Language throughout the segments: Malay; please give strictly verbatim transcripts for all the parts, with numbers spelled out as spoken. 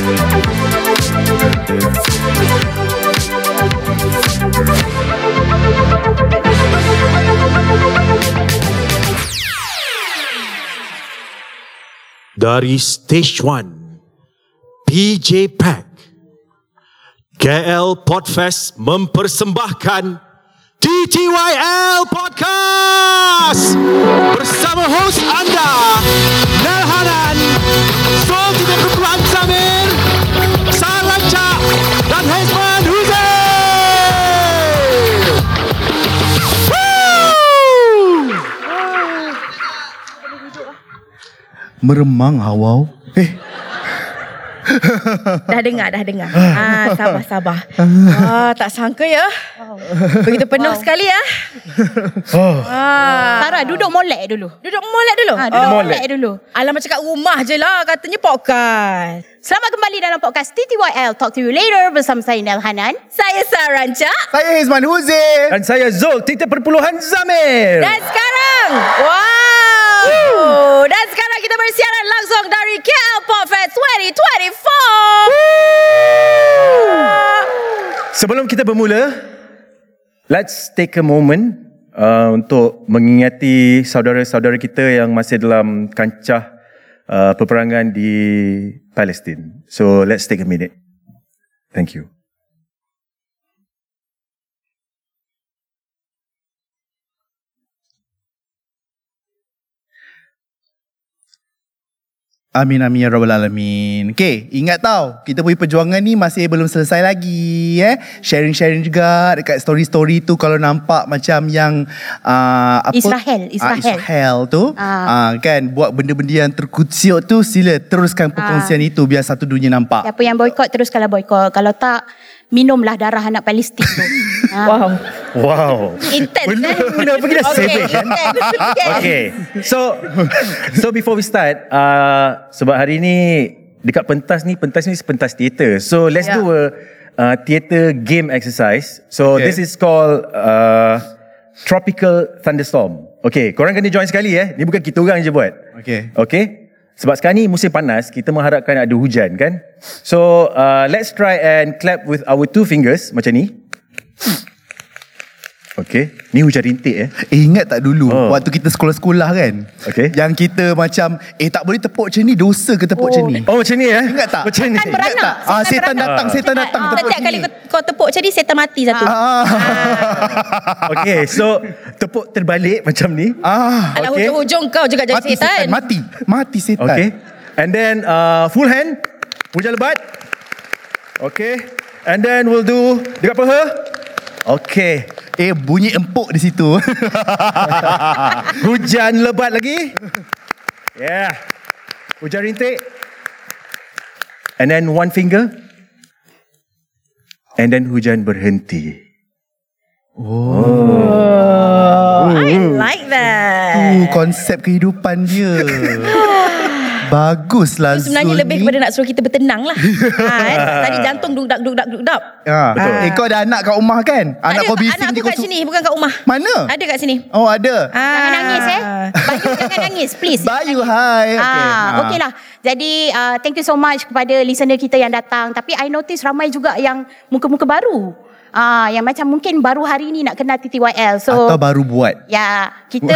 Dari Stage one, P J Pack, K L Podfest mempersembahkan T T Y L Podcast bersama hos anda Nel Hanan, Sol Tidak Berpelan Samir, Saranca dan Hezman Huzair. Meremang Hawau. Eh. Dah dengar, dah dengar. Ah, sabar, sabar. Ah, tak sangka ya. Begitu penuh wow. sekali ya. Oh. Ah. Sarah, duduk molek dulu. Duduk molek dulu. Ha, duduk oh. molek dulu. Alamak, cakap rumah je lah. Katanya podcast. Selamat kembali dalam podcast T T Y L Talk to You Later bersama saya Nel Hanan. Saya Saranca. Saya Hezman Huzair. Dan saya Zul Titik Perpuluhan Zamir. Dan sekarang, wow. Woo. Dan sekarang kita bersiaran langsung dari K L Podfest dua ribu dua puluh empat. Sebelum kita bermula, let's take a moment uh, untuk mengingati saudara-saudara kita yang masih dalam kancah uh, peperangan di Palestin. So let's take a minute. Thank you. Amin amin ya rabbal alamin. Okay, ingat tau, kita punya perjuangan ni masih belum selesai lagi eh. Sharing-sharing juga dekat story-story tu kalau nampak macam yang uh, apa Israel, Israel. Uh, Israel tu Ah. uh, kan buat benda-benda yang terkucil tu, sila teruskan perkongsian Ah. itu biar satu dunia nampak. Siapa yang boykot teruskanlah boykot. Kalau tak, minumlah darah anak Palestin tu. Ha. Wow. Wow. Intense Benar, eh? benar pergi dah Okay, savage kan? intense. Okay. So so before we start, uh, sebab hari ni dekat pentas ni, pentas ni pentas teater. So let's Yeah. do a uh, theater game exercise. So Okay. this is called uh, Tropical Thunderstorm. Okay, korang kena join sekali eh. Ni bukan kita orang je buat. Okay. Okay. Sebab sekarang ni musim panas, kita mengharapkan ada hujan kan. So uh, let's try and clap with our two fingers macam ni. Okay. Ni hujan rintik eh. Eh, ingat tak dulu Oh. waktu kita sekolah-sekolah kan? Okay. Yang kita macam eh tak boleh tepuk macam ni, dosa ke tepuk Oh. macam ni? Oh macam ni eh. Ingat tak? Macam ni. Setan beranak. Ingat tak? Ah, Setan setan beranak. datang, setan datang Ah. tepuk Setiap kali sini. kau, kau tepuk macam ni, setan mati satu. Ah. Okay, so tepuk terbalik macam ni. Ah. Alah, Okay. hujung-hujung kau juga jadi Mati setan. setan, mati. Mati setan. Okay. And then uh, full hand. Hujan lebat. Okay. And then we'll do dekat paha. Okay. Eh, bunyi empuk di situ. Hujan lebat lagi. Yeah. Hujan rintik. And then one finger. And then hujan berhenti. Oh, I like that. Tu konsep kehidupan dia. Baguslah Zul Sebenarnya lebih ni. kepada nak suruh kita bertenang lah. Ha, eh? Tadi jantung dugdak dugdak dugdak. Ah. Betul. Eh, kau ada anak kat rumah kan? Anak Ada, kau bising anak je aku kau kat su- sini, bukan kat rumah. Mana? Ada kat sini. Oh, ada. Jangan nangis eh. Bayu jangan nangis please. Bayu, hai. Okay. Ah, okay lah. Jadi uh, thank you so much kepada listener kita yang datang. Tapi I notice ramai juga yang muka-muka baru. Ah, yang macam mungkin baru hari ni nak kenal T T Y L. So Atau baru buat. ya, kita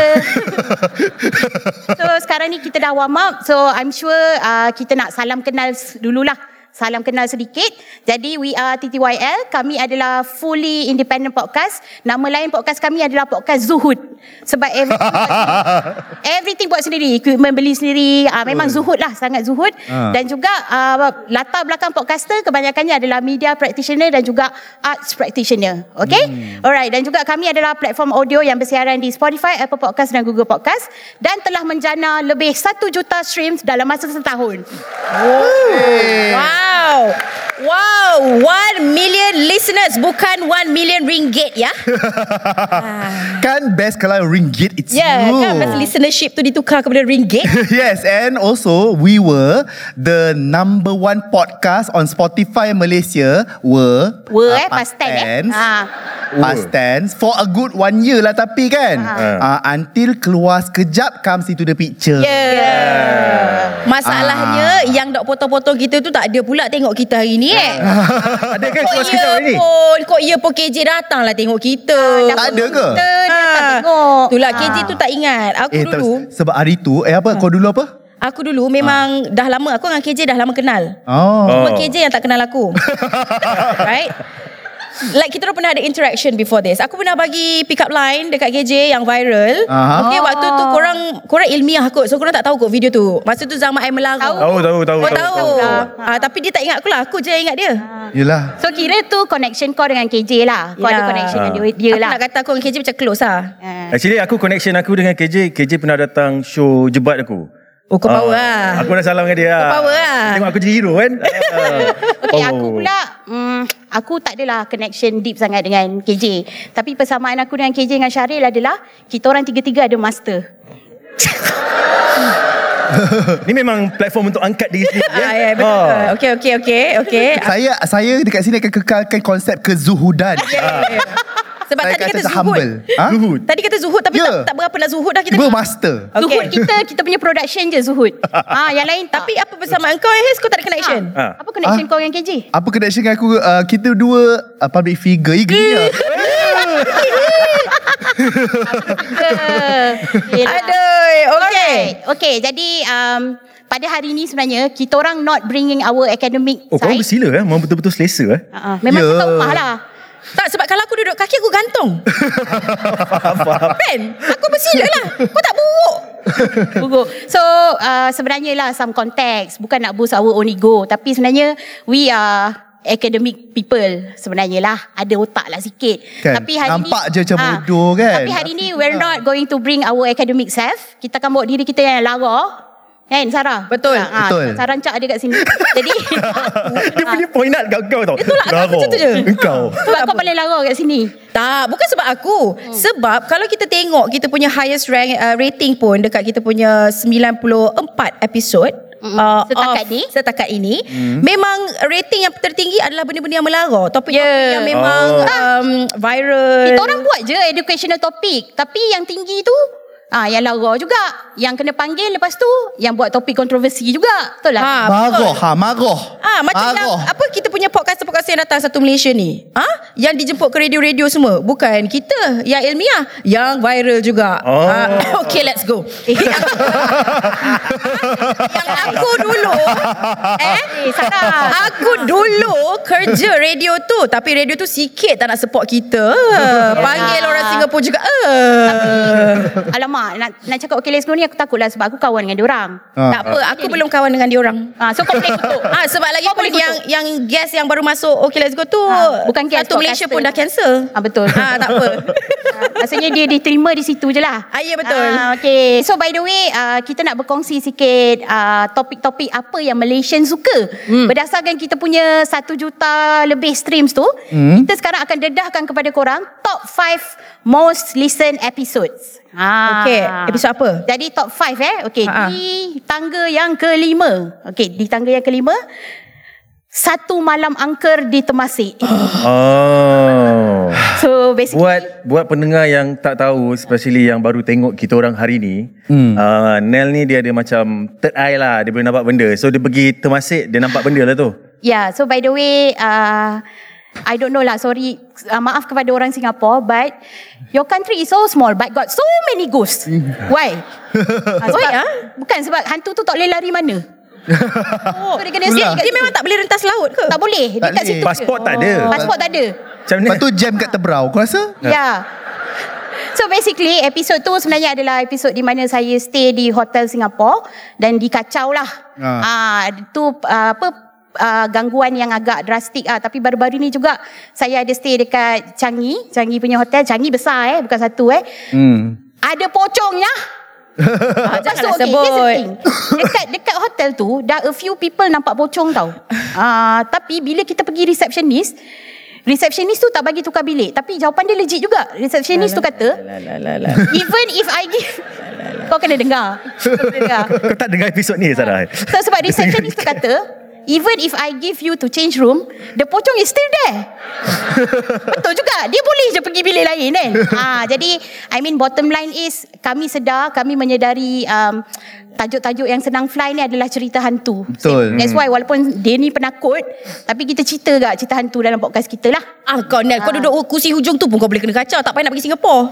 So sekarang ni kita dah warm up. So I'm sure uh, kita nak salam kenal dululah. Salam kenal sedikit. Jadi we are T T Y L. Kami adalah fully independent podcast. Nama lain podcast kami adalah podcast Zuhud. Sebab everything buat sendiri. Everything buat sendiri. Equipment beli sendiri. Uh, memang Zuhud lah. Sangat Zuhud. Ah. Dan juga uh, latar belakang podcaster kebanyakannya adalah media practitioner dan juga arts practitioner. Okay? Hmm. Alright. Dan juga kami adalah platform audio yang bersiaran di Spotify, Apple Podcast dan Google Podcast. Dan telah menjana lebih satu juta streams dalam masa setahun. Wow. Wow. One million listeners. Bukan one million ringgit ya. Kan best kalau ringgit it's Ya, you. kan masa listenership tu ditukar kepada ringgit. Yes, and also we were the number one podcast on Spotify Malaysia. Were Were uh, eh, past tense eh. Ha. Past tense for a good one year lah tapi kan. Uh, until keluar sekejap comes into the picture. Yeah. yeah. Masalahnya ah. yang dok potong-potong kita tu tak ada pula tengok kita hari ni eh. Ada kan kok keluar ya sekejap hari ni? Pun, kok ya pun K J datang lah tengok kita. Ah, tak ada ke? Kita dia tak tengok. Itulah K J Ah. tu tak ingat. Aku Eh, dulu. ter- sebab hari tu, eh apa, kau dulu apa? Aku dulu memang dah lama. Aku dengan K J dah lama kenal. Oh. Cuma Oh. K J yang tak kenal aku. Right? Like kita dah pernah ada interaction before this. Aku pernah bagi pick up line dekat K J yang viral. Aha. Okay, waktu tu korang korang ilmiah kot. So korang tak tahu kot video tu. Masa tu zaman I melarang. Tahu, tahu, tahu. Kau tahu, tahu. tahu, tahu. Ah, tapi dia tak ingat aku lah. Aku je yang ingat dia. Yelah. So kira tu connection kau dengan K J lah. Kau ada Ya. connection dengan dia, dia Aku lah. nak kata aku dengan K J macam close lah. Ah. Actually aku connection aku dengan K J, K J pernah datang show jebat aku. Oh, kau Ah, power lah. Aku dah salam dengan dia lah. Kau power lah. Tengok aku jadi hero kan. Ah. Okay, Power. aku pula mm, aku tak adalah connection deep sangat dengan K J. Tapi persamaan aku dengan K J dengan Syaril adalah kita orang tiga-tiga ada master. Ni memang platform untuk angkat diri sendiri. Ah, ya, betul. Ah. Okay, okay, okay. okay. Saya saya dekat sini akan kekalkan konsep kezuhudan. Yeah. Sebab Saya tadi kata kata zuhud. humble. Ha? Zuhud. Tadi kata zuhud tapi Ya. tak, tak berapa nak zuhud dah kita. Tiba master. Okay. Zuhud kita kita punya production je Zuhud. Ah, yang lain tak. Tapi apa persamaan kau Hes? Kau tak ada connection? Ah. Apa connection kau dengan K J? Apa connection dengan aku? Uh, kita dua uh, public figure. Eh, gini lah. Aduh, okay. Alright. Okay, jadi um, pada hari ni sebenarnya kita orang not bringing our academic Oh, korang side. bersila eh? Memang betul-betul selesa eh? Uh-uh. Memang Ya. yeah. rumah lah. Tak, sebab kalau aku duduk kaki aku gantung. Ben, aku bersila lah. Kau tak buruk. Buruk. So uh, sebenarnya lah some context. Bukan nak boost our own ego. Tapi sebenarnya we are academic people sebenarnya lah. Ada otak lah sikit. Kan? Tapi hari Nampak ni, je macam ah, bodoh kan? Tapi hari ni we're not going to bring our academic self. Kita akan bawa diri kita yang lara. Kan Sarah? Betul. Ah, Betul. Sarah Rancak ada kat sini. Jadi Dia punya point out kat kau tau. Itulah, aku Lara. macam tu je. Engkau. sebab kau paling lara kat sini. Tak, bukan sebab aku. Hmm. Sebab kalau kita tengok kita punya highest rank uh, rating pun dekat kita punya sembilan puluh empat episod Mm-mm. uh, Setakat of, ni. Setakat ini Hmm. memang rating yang tertinggi adalah benda-benda yang melara. Topik-topik Yeah. yang memang Oh. um, viral. Kita orang buat je educational topic. Tapi yang tinggi tu ah, yang lara juga. Yang kena panggil lepas tu yang buat topik kontroversi juga. Betul lah? Ha, Marah ha, marah. Ah, macam Marah. yang apa kita punya podcast-podcast yang datang satu Malaysia ni. Ah, yang dijemput ke radio-radio semua. Bukan kita yang ilmiah, yang viral juga. Oh. Ah, okay, let's go. yang, yang aku dulu eh, Eh, Sarah. aku dulu kerja radio tu, tapi radio tu sikit tak nak support kita. Panggil orang Singapura juga. Uh. Alamak, nak, nak cakap okay let's go ni aku takut lah sebab aku kawan dengan diorang. Ah. Tak apa, aku belum kawan dengan diorang. Ah, so kau boleh kutuk. Ah, sebab lagi Kau pun boleh yang kutuk. yang guest yang baru masuk Okay Let's Go tu Ah, bukan guest, satu Malaysia podcaster. pun dah cancel. Ah, betul. Ah, tak apa. Ah, maksudnya dia diterima di situ je lah. Ah, ya, betul. Ah, okay. So by the way, uh, kita nak berkongsi sikit uh, topik-topik apa yang Malaysian suka. Hmm. Berdasarkan kita punya satu juta lebih streams tu, hmm. kita sekarang akan dedahkan kepada korang top five most listened episodes. Ah. Okay, episod apa? Jadi top five eh. Okay, Ha-ha. di tangga yang kelima. Okay, di tangga yang kelima, Satu Malam Angker di Temasek. Oh. So basically Buat buat pendengar yang tak tahu, especially yang baru tengok kita orang hari ni, hmm. uh, Nel ni dia ada macam third eye lah, dia boleh nampak benda. So dia pergi Temasek, dia nampak benda lah tu. Yeah, so by the way, uh, I don't know lah, sorry, uh, maaf kepada orang Singapore, but your country is so small but got so many ghosts. Why? Uh, sebab, Why, ah? Bukan, sebab hantu tu tak boleh lari mana. Oh, so dia kena Itulah. stay kat Dia situ. memang tak boleh rentas laut ke? Tak boleh, dia Tak kat boleh. situ. Pasport je. tak ada. Pasport tak ada. Macam mana? Lepas tu jam kat Tebrau. Kau rasa? Yeah. So basically episod tu sebenarnya adalah episod di mana saya stay di hotel Singapore dan dikacau lah. Ah, Ah. tu uh, apa uh, gangguan yang agak drastik ah, tapi baru-baru ni juga saya ada stay dekat Changi, Changi punya hotel. Changi besar eh, bukan satu eh. Hmm. Ada pocongnya. Ah, janganlah okay, sebut. here's the thing. Dekat dekat hotel tu dah a few people nampak pocong tau. Ah, tapi bila kita pergi receptionist, receptionist tu tak bagi tukar bilik, tapi jawapan dia legit juga. Receptionist tu kata, even if I give kau kena dengar. Kau kena dengar. Kau tak dengar episod ni, Sarah? So, sebab receptionist tu kata, even if I give you to change room, the pocong is still there. Betul juga. Dia boleh je pergi bilik lain kan. ha, Jadi I mean bottom line is, kami sedar, kami menyedari um, tajuk-tajuk yang senang fly ni adalah cerita hantu. Betul. That's why walaupun dia ni penakut, tapi kita cerita gak cerita hantu dalam podcast kita lah. Ah kau Nel, kau duduk kursi hujung tu pun kau boleh kena kacau. Tak payah nak pergi Singapura.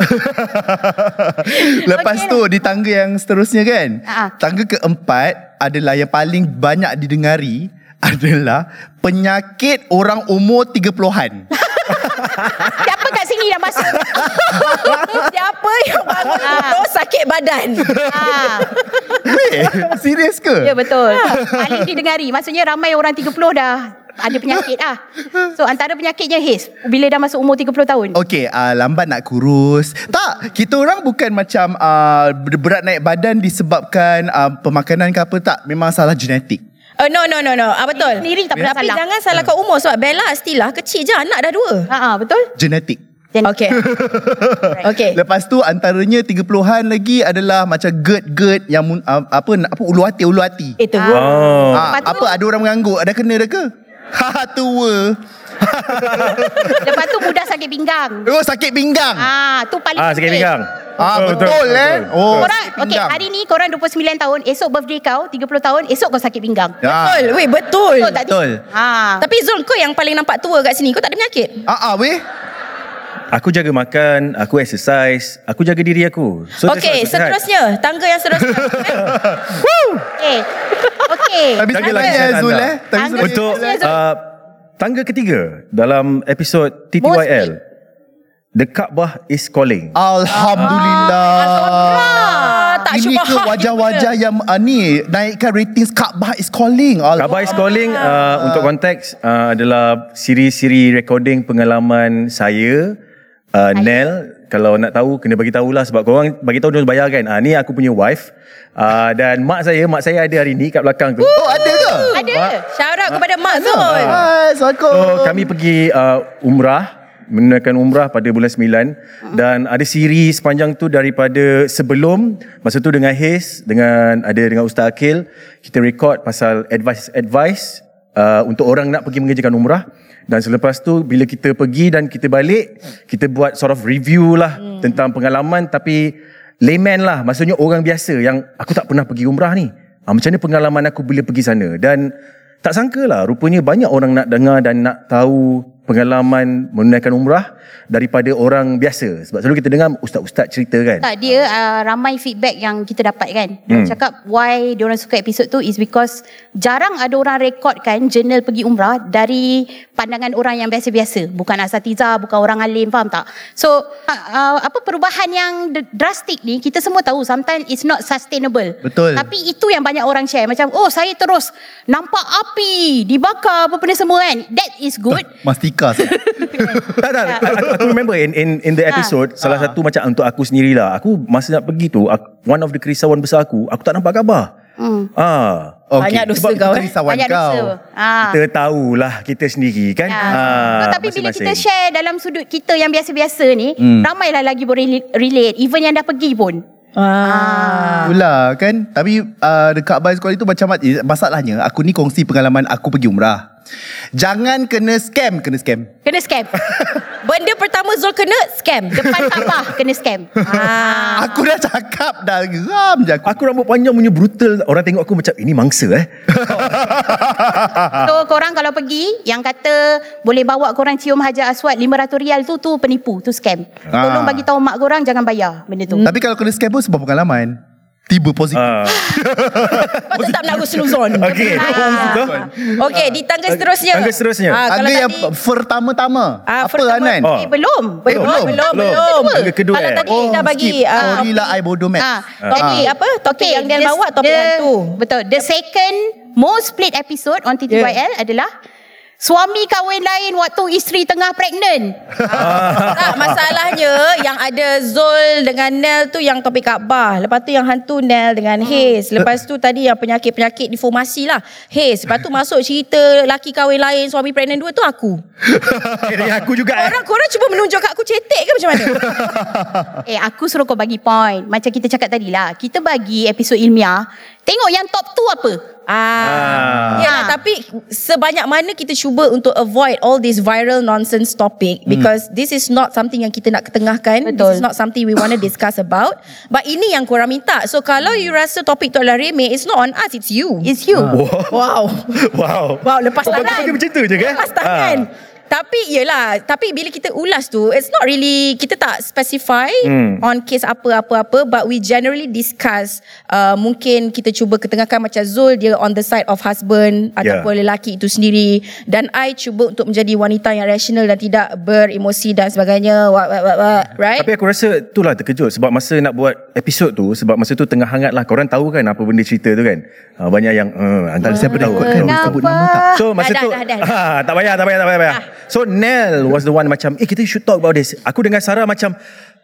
Lepas Okay. tu di tangga yang seterusnya kan, Ha. tangga keempat adalah yang paling banyak didengari adalah penyakit orang umur tiga puluhan. Siapa kat sini dah masuk? Siapa yang bangun tidur sakit badan? ha. Eh, serius ke? Ya betul. Paling didengari. Maksudnya ramai orang tiga puluh dah ada penyakit ah. So antara penyakitnya Haze bila dah masuk umur tiga puluh tahun. Okey, uh, lambat nak kurus. Tak, kita orang bukan macam uh, berat naik badan disebabkan uh, pemakanan ke apa, tak. Memang salah genetik. Oh, no, no, no, no. Ah, betul. Sendiri tak pernah Tapi salah. jangan salahkan umur sebab Bella still lah kecil je. Anak dah dua. Ha ah, betul? Genetik. Okay. Okay. Lepas tu antaranya tiga puluhan lagi adalah macam GERD-GERD yang mun- uh, apa apa ulu hati ulu hati. Itu. Oh. Ah, Lepas tu- apa ada orang mengangguk, ada kena dah ke? Ha, tua. Lepas tu mudah sakit pinggang. Oh, sakit pinggang. Ah, tu paling Ah, sakit penting. pinggang. Ah, betul, eh. Oh, Korang, sakit okay, pinggang. hari ni korang dua puluh sembilan tahun, esok birthday kau tiga puluh tahun, esok kau sakit pinggang. Ya. Betul. Weh, betul. Betul tak? Betul. Ha. Tapi Zul, kau yang paling nampak tua kat sini. Kau tak ada penyakit? Ah, ah, weh. Aku jaga makan, aku exercise, aku jaga diri aku. So, that's why Okay, aku sihat. seterusnya. Tangga yang seterusnya. Okay. Okay. Tapi Jaga sebenarnya lagi kesihatan Zul anda. eh. Tapi Tangga- sebenarnya- Untuk Zul. uh, tangga ketiga dalam episod T T Y L, The Kaabah is Calling. Alhamdulillah. Ah, tak Ini syubhat ke wajah-wajah yang uh, ni naikkan ratings Kaabah is calling. Kaabah is Calling uh, untuk konteks uh, adalah siri-siri recording pengalaman saya, uh, Nel. Kalau nak tahu kena bagi tahulah sebab korang bagi tahu dia bayar kan. Ah ni aku punya wife. Uh, dan mak saya, mak saya ada hari ni kat belakang tu. Oh, ada ke? Ada. Shout out kepada Mak Zul. Hai, Assalamualaikum. So kami pergi uh, umrah, menunaikan umrah pada bulan sembilan dan ada siri sepanjang tu daripada sebelum, masa tu dengan Haze, dengan ada dengan Ustaz Akil, kita record pasal advice-advice uh, untuk orang nak pergi mengerjakan umrah. Dan selepas tu bila kita pergi dan kita balik, kita buat sort of review lah hmm. tentang pengalaman, tapi layman lah, maksudnya orang biasa yang aku tak pernah pergi umrah ni. Ha, macam mana pengalaman aku bila pergi sana. Dan tak sangka lah, rupanya banyak orang nak dengar dan nak tahu pengalaman menunaikan umrah daripada orang biasa. Sebab selalu kita dengar ustaz-ustaz cerita kan. Tak, dia uh, ramai feedback yang kita dapat kan. Dia Hmm. cakap why diorang suka episod tu is because jarang ada orang rekodkan journal pergi umrah dari pandangan orang yang biasa-biasa. Bukan asatiza, bukan orang alim, faham tak? So, uh, uh, apa perubahan yang d- drastik ni, kita semua tahu sometimes it's not sustainable. Betul. Tapi itu yang banyak orang share. Macam, oh saya terus nampak api, dibakar apa benda semua kan. That is good. Mastika. tak tak aku, aku remember in in in the episode salah satu macam untuk aku sendirilah, aku masa nak pergi tu aku, one of the kerisauan besar aku aku tak nampak khabar. Hmm. Ah, Banyak dosa sebab kau, itu eh. risauan Banyak kau. dosa. Ah. kita tahulah kita sendiri kan. Ya. Ah, So, tapi bila kita masing-masing. share dalam sudut kita yang biasa-biasa ni, Hmm. ramailah lagi boleh relate. Even yang dah pergi pun. Ah. Itulah kan. Tapi uh, dekat Abang Sekolah itu macam eh, masalahnya aku ni kongsi pengalaman aku pergi umrah. Jangan kena scam, kena scam. Kena scam. Benda pertama Zul kena scam. Depan Kaabah kena scam. Ah. Aku dah cakap dah, geram je aku. Aku rambut panjang punya brutal. Orang tengok aku macam ini mangsa eh. So korang kalau pergi, yang kata boleh bawa korang cium Hajar Aswad lima ratus rial tu, tu penipu, tu scam. Tolong Ah. bagi tahu mak korang jangan bayar benda tu. Tapi kalau kena scam pun sebab pengalaman. Tiba positif. Ah. Kau tetap nak husnuzon. Okey. Ah. Okey, di tangga seterusnya. Tangga seterusnya. Ah, kalau Tangga yang tadi pertama-tama. Ah, Apa pertama- Anan? Oh. Eh, belum. belum, belum, belum, belum. belum. Tangga kedua, Kalau eh? tadi Oh, dah bagi skip. ah, Sorry lah, I bodoh Max. Ah, Topik apa? Topik yang dia the- bawa topik the- hantu. Betul. The second most played episode on T T Y L Yeah. adalah suami kahwin lain waktu isteri tengah pregnant. Tak, masalahnya yang ada Zul dengan Nel tu yang topik Kaabah. Lepas tu yang hantu Nel dengan Haze. Lepas tu tadi yang penyakit-penyakit deformasi lah Haze. Lepas tu masuk cerita laki kahwin lain, suami pregnant dua tu aku. Kira aku juga eh. Orang korang cuba menunjuk kat aku cetek ke macam mana? Eh, aku suruh kau bagi point. Macam kita cakap tadi lah. Kita bagi episod ilmiah. Tengok yang top tu apa? Ah, yalah, tapi sebanyak mana kita cuba untuk avoid all this viral nonsense topic because hmm. this is not something yang kita nak ketengahkan. Betul. This is not something we want to discuss about. But ini yang korang minta. So kalau you rasa topik tu adalah remeh, it's not on us, it's you. It's you. Wow. Wow. Wow, lepas oh, tangan. Macam tu je kan? Lepas tangan. Ah. Tapi yelah, tapi bila kita ulas tu, it's not really, kita tak specify hmm. on case apa-apa-apa, but we generally discuss, uh, mungkin kita cuba ketengahkan macam Zul, dia on the side of husband, yeah. ataupun lelaki itu sendiri, dan I cuba untuk menjadi wanita yang rasional dan tidak beremosi dan sebagainya, what, what, what, what, right? Tapi aku rasa itulah terkejut, sebab masa nak buat episod tu, sebab masa tu tengah hangat lah, korang tahu kan apa benda cerita tu kan, uh, banyak yang, uh, antara siapa dah ikut kan, sebut nama tak? So masa dah, tu, dah, dah, dah. Ha, tak payah, tak payah, tak payah, tak payah. Ah. So Nell was the one macam, eh kita should talk about this. Aku dengan Sarah macam,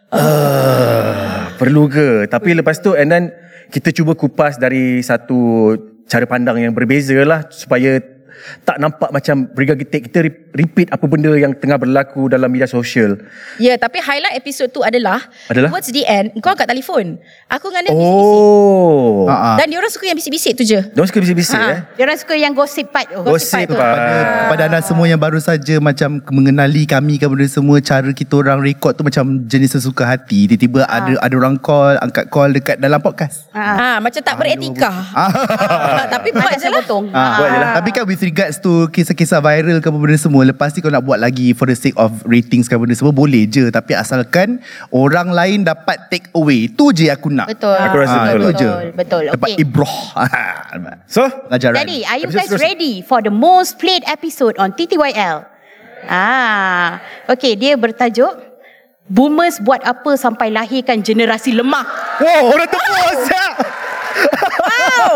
uh, perlu ke? Tapi lepas tu, and then kita cuba kupas dari satu cara pandang yang berbeza lah, supaya tak nampak macam bergagetik. Kita repeat apa benda yang tengah berlaku dalam media sosial. Ya, yeah, tapi highlight episod tu adalah, adalah? towards the end, kau angkat telefon. Aku dengan dia oh. bisik-bisik. Uh-huh. Dan diorang suka yang bisik-bisik tu je. Diorang suka bisik-bisik ha. eh? Diorang suka yang gossip part tu. Gossip part. Pada, pada anda semua yang baru saja macam mengenali kami ke benda semua, cara kita orang record tu macam jenis sesuka hati. Tiba-tiba ha. ada ada orang call, angkat call dekat dalam podcast. Ha, ha macam tak beretika. Ha. Ha. Tapi buat je lah. Ha. Buat je lah. Tapi kan with regards to kisah-kisah viral ke benda semua, lepas ni kau nak buat lagi for the sake of ratings ke benda semua, boleh je. Tapi asalkan orang lain dapat take away. Tu je aku nak. Betul. Aku rasa ha, betul. Betul je. Betul. Dapat Okay. ibroh. So, Ajaran. Jadi, are you guys ready for the most played episode on T T Y L? Ah, okay, dia bertajuk Boomers buat apa sampai lahirkan generasi lemah. wow, orang tepuk siap. Wow.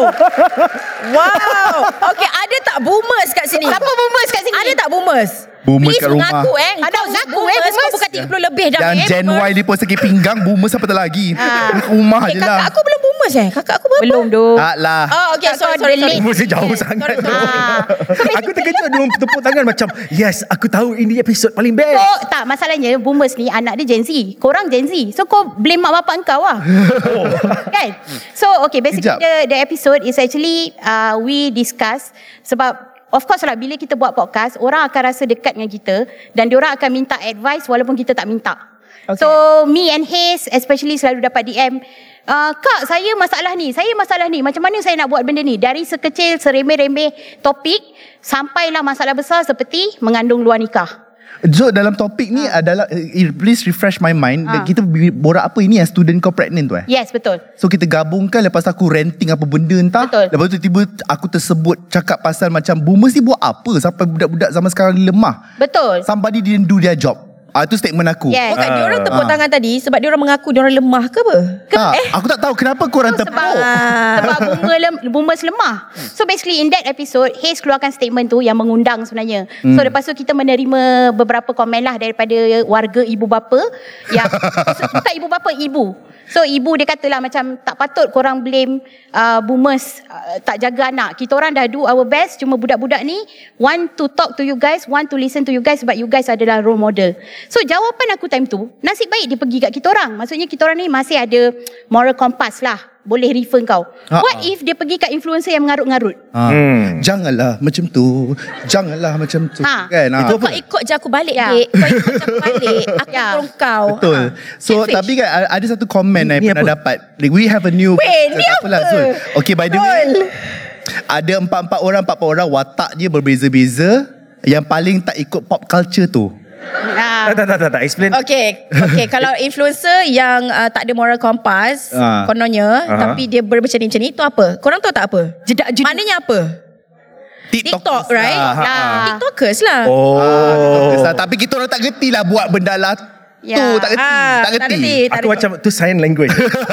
Wow. Okay, ada tak boomers kat sini? Siapa boomers kat sini? Ada tak boomers? Boomers Please kat rumah. mengaku eh. Ada Kau mengaku boomers, eh, boomers. Kau bukan tiga puluh lebih dah Yang eh. Gen boomers. Y dia pun sakit pinggang, boomers apa lagi? Ah. Rumah Eh, je kakak lah. aku belum boomers eh. Kakak aku berapa? Belum doh. Tak lah. Oh, okay, sorry, sorry, sorry. Mesti jauh Okay, sangat. sorry, sorry. Ah. Aku terkejut dia tepuk tangan macam, yes, aku tahu ini episod paling best. So, tak, masalahnya boomers ni anak dia Gen Z. Korang Gen Z. So, kau blame mak bapak kau lah. Oh. Kan? So, okay, basically the, the episode is actually uh, we discuss sebab of course lah, bila kita buat podcast, orang akan rasa dekat dengan kita dan diorang akan minta advice walaupun kita tak minta. Okay. So, me and Haze especially selalu dapat D M, uh, Kak, saya masalah ni, saya masalah ni, macam mana saya nak buat benda ni? Dari sekecil, seremeh-remeh topik, sampailah masalah besar seperti mengandung luar nikah. So dalam topik ni ha. adalah uh, please refresh my mind. Ha. Kita borak apa ini yang student kau pregnant tu eh? Yes, betul. So kita gabungkan, lepas aku ranting apa benda entah. Betul. Lepas tu tiba aku tersebut cakap pasal macam boomers ni buat apa sampai budak-budak zaman sekarang ni lemah. Betul. Somebody didn't do their job. Ah, itu statement aku. Yes. Bukan, Ah. diorang tepuk Ah. tangan tadi sebab diorang mengaku diorang lemah ke apa? Ke, Tak, eh? aku tak tahu kenapa korang tepuk. Sebab, sebab boomer lem, boomers lemah. So basically in that episode, Haze keluarkan statement tu yang mengundang sebenarnya. Hmm. So lepas tu kita menerima beberapa komen lah daripada warga ibu bapa yang bukan ibu bapa, ibu. So ibu dia katalah macam tak patut korang blame uh, boomers uh, tak jaga anak. Kita orang dah do our best, cuma budak-budak ni want to talk to you guys, want to listen to you guys sebab you guys adalah role model. So jawapan aku time tu, nasib baik dia pergi kat kita orang. Maksudnya kita orang ni masih ada moral compass lah. Boleh refer kau. Ha-ha. What if dia pergi kat influencer yang mengarut-ngarut? Ha. Hmm. Janganlah macam tu. Janganlah macam tu. Ha. Kan? Ha. Itu kau ikut je aku balik, Ya. Dik. Kau ikut je aku balik. Aku Ya. tolong kau. Betul. Ha. So Selfish. tapi kan ada satu komen Ni- yang ni pernah apa? dapat. Like, we have a new. Weh, ni Tak apa? apalah, Zul. Okay, by the way, Zul. ada empat-empat orang, empat-empat orang watak dia berbeza-beza. Yang paling tak ikut pop culture tu. Ha. Tak, tak, tak, tak, tak. Explain. Okay, okay. Kalau influencer yang uh, tak ada moral compass, Ah. kononnya, Aha. tapi dia bermacam ni macam ni, itu apa? Korang tahu tak apa? Jedak jeduk. Maknanya apa? TikTok, right? Ah, ha, ha. Nah, TikTokers lah. Oh. Ah, tapi kita orang tak gerti lah buat benda lah Ya. tu. Tak gerti. Ah, tak gerti. tak gerti. Aku macam tu sign language.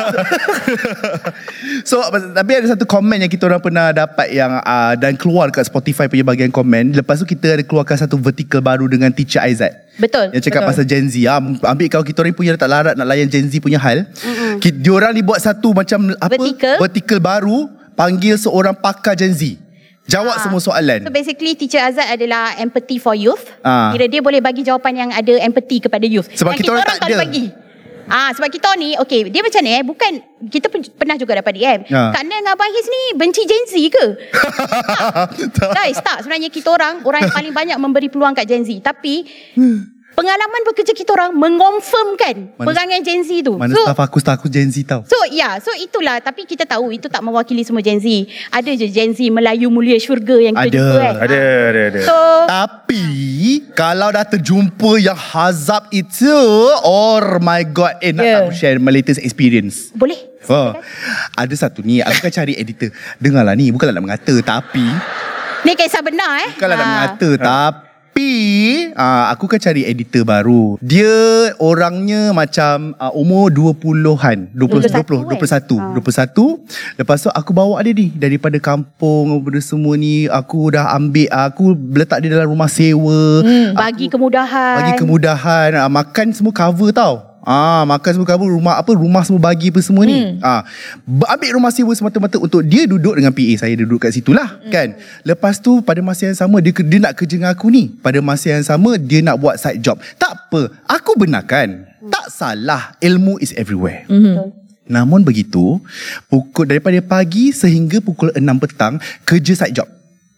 So tapi ada satu komen yang kita orang pernah dapat yang uh, dan keluar kat Spotify punya bahagian komen. Lepas tu kita ada keluarkan satu vertical baru dengan Teacher Aizat. Betul. Yang cakap Betul. pasal Gen Z. Ah, ambil kalau kita orang punya tak larat nak layan Gen Z punya hal. Mm-hmm. Diorang ni buat satu macam apa? Vertical. Vertical baru, panggil seorang pakar Gen Z. Jawab Ah. semua soalan. So basically Teacher Azad adalah empathy for youth. Ah. Kira dia boleh bagi jawapan yang ada empathy kepada youth. Sebab yang kita orang tak boleh ada. bagi. Ah, sebab kita ni, okay, dia macam ni eh, bukan, kita pen, pernah juga dapat D M. Ha. Kak Nel dengan Abang Hiz ni benci Gen Z ke? tak. Guys, tak. Sebenarnya kita orang, orang yang paling banyak memberi peluang kat Gen Z. Tapi, pengalaman bekerja kita orang mengonfirmkan Mana- perangai Gen Z tu. Mana so, staff aku, staff aku Gen Z tau. So ya, yeah, so itulah. Tapi kita tahu itu tak mewakili semua Gen Z. Ada je Gen Z Melayu mulia syurga yang kita Ada. jumpa kan. Ada, ada, ada. So Tapi kalau dah terjumpa yang hazab itu, oh my god, eh nak Yeah. aku share my latest experience. boleh. Oh, ada satu ni, aku kan cari editor. Dengarlah ni, bukanlah nak mengata, tapi Ni kisah benar eh. bukanlah nak Ah. mengata, tapi uh, aku kan cari editor baru. Dia orangnya macam uh, umur dua puluhan, dua puluh, dua puluh, dua puluh satu, dua puluh satu. Lepas tu aku bawa dia ni daripada kampung, daripada semua ni. Aku dah ambil, aku letak dia dalam rumah sewa. Hmm, bagi kemudahan. Bagi kemudahan. Ah, makan semua cover tau. Ah, makan semua cover, rumah apa, rumah semua bagi apa semua ni. Hmm. Ah, ambil rumah sewa semata-mata untuk dia duduk dengan P A saya, duduk kat situlah, hmm. kan. Lepas tu pada masa yang sama dia dia nak kerja dengan aku ni. Pada masa yang sama dia nak buat side job. Tak apa, aku benarkan. Hmm. Tak salah, ilmu is everywhere. Hmm. Namun begitu, pukul daripada pagi sehingga pukul enam petang kerja side job.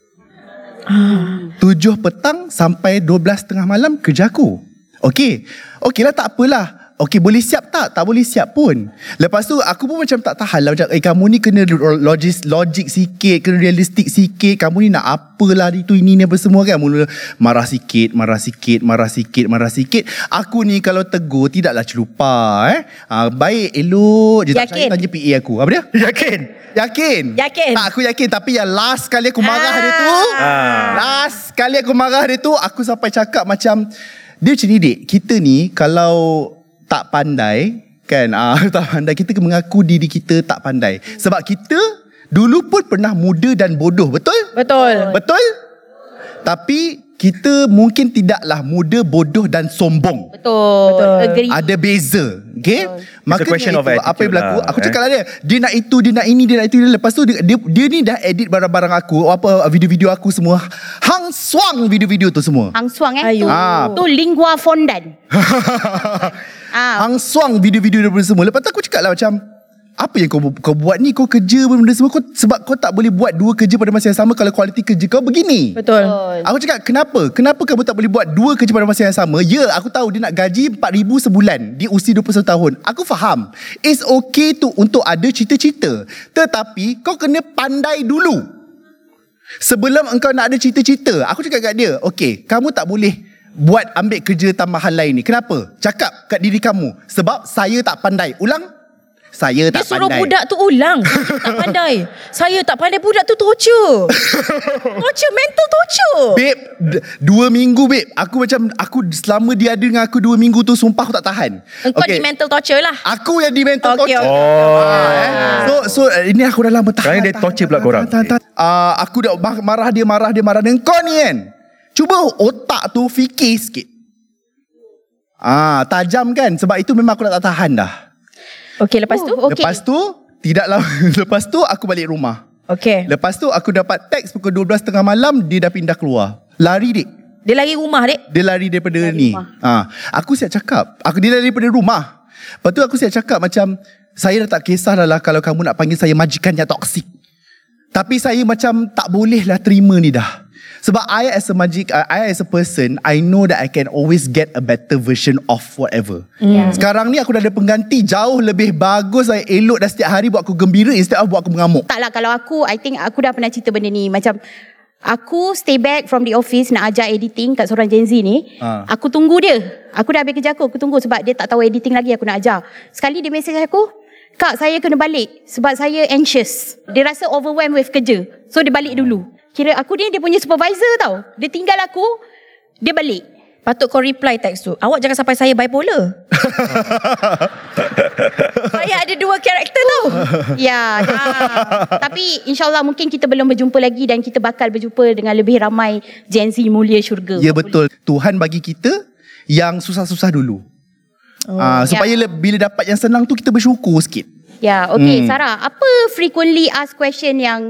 Tujuh petang sampai dua belas tengah malam kerja aku. Okey. Okeylah, tak apalah. Okey, boleh siap tak? Tak boleh siap pun. Lepas tu aku pun macam tak tahan lah. Macam, eh kamu ni kena logis, logik sikit, kena realistik sikit. Kamu ni nak apalah itu, ini ni apa semua kan. Mula marah sikit, marah sikit, marah sikit, marah sikit. Aku ni kalau tegur tidaklah celupa eh. Ha, baik, elok je. Tak Yakin? percaya tanya P A aku. Apa dia? Yakin? Yakin? Yakin? Tak, aku yakin. Tapi yang last kali aku marah Ah. dia tu, last kali aku marah dia tu, aku sampai cakap macam, dia macam ni, Dek. Kita ni kalau tak pandai, kan, ah, tak pandai, kita mengaku diri kita tak pandai. Sebab kita dulu pun pernah muda dan bodoh. Betul? Betul. Betul? Tapi kita mungkin tidaklah muda, bodoh dan sombong. Betul. Betul. Agree. Ada beza. Okay? Makanya question itu, of attitude apa yang berlaku, lah, aku eh. cakap lah dia, dia nak itu, dia nak ini, dia nak itu, dia, lepas tu dia, dia, dia ni dah edit barang-barang aku, apa video-video aku semua, hang suang video-video tu semua. Hang suang eh. Ayuh. Tu, Ah. tu lingua fondant. ah. Hang suang video-video daripada semua. Lepas tu aku cakap lah macam, apa yang kau, kau buat ni, kau kerja benda semua, kau, sebab kau tak boleh buat dua kerja pada masa yang sama kalau kualiti kerja kau begini. Betul. Aku cakap, kenapa? Kenapa kamu tak boleh buat dua kerja pada masa yang sama? Ya, aku tahu dia nak gaji empat ribu sebulan di usia dua puluh satu tahun. Aku faham. It's okay tu untuk ada cita-cita. Tetapi kau kena pandai dulu. Sebelum engkau nak ada cita-cita. Aku cakap kat dia, okay, kamu tak boleh buat ambil kerja tambahan lain ni. Kenapa? Cakap kat diri kamu. Sebab saya tak pandai. Ulang. Saya Dia tak suruh pandai. budak tu ulang. Saya tak pandai. Saya tak pandai, budak tu torture. Torture, mental torture. Babe, d- dua minggu babe. Aku macam, aku selama dia ada dengan aku dua minggu tu, sumpah aku tak tahan. Engkau di mental torture lah. Aku yang di mental Okey, torture. okey. Ah, eh. So, so uh, ini aku dah lama tahan. Sekarang dia tahan, torture tahan, pula korang. tahan, tahan, tahan. Ah, aku dah bah- marah dia, marah dia, marah dia. Kau ni kan, cuba otak tu fikir sikit. Ah, tajam kan? Sebab itu memang aku dah tak tahan dah. Okey, lepas tu? Oh, okay. Lepas tu, tidak lama. Lepas tu, aku balik rumah. Okey. Lepas tu, aku dapat teks pukul dua belas tengah malam, dia dah pindah keluar. Lari, Dik. Dia lari rumah, Dek. Dia lari daripada ni. Ha, aku siap cakap. Aku dia lari daripada rumah. Lepas tu aku siap cakap macam, saya dah tak kisah dah lah kalau kamu nak panggil saya majikan yang toksik. Tapi saya macam tak boleh lah terima ni dah. Sebab I as a majik, uh, I as a person, I know that I can always get a better version of whatever. Yeah. Sekarang ni aku dah ada pengganti jauh lebih bagus, saya elok dah setiap hari buat aku gembira instead of buat aku mengamuk. Taklah, kalau aku, I think aku dah pernah cerita benda ni. Macam aku stay back from the office nak ajar editing kat seorang Gen Z ni. Ha. Aku tunggu dia. Aku dah habis kerja aku, aku tunggu sebab dia tak tahu editing lagi, aku nak ajar. Sekali dia message aku, Kak, saya kena balik sebab saya anxious. Dia rasa overwhelmed with kerja. So dia balik dulu. Kira aku ni dia punya supervisor tau. Dia tinggal aku, dia balik. Patut kau reply teks tu. Awak jangan sampai saya bipolar. Saya ada dua karakter tau. Ya. ah. Tapi insyaAllah mungkin kita belum berjumpa lagi dan kita bakal berjumpa dengan lebih ramai Gen Z mulia syurga. Ya betul. Tuhan bagi kita yang susah-susah dulu. Oh, uh, supaya ya. le- bila dapat yang senang tu kita bersyukur sikit. Ya, okay. Hmm. Sarah, apa frequently asked question yang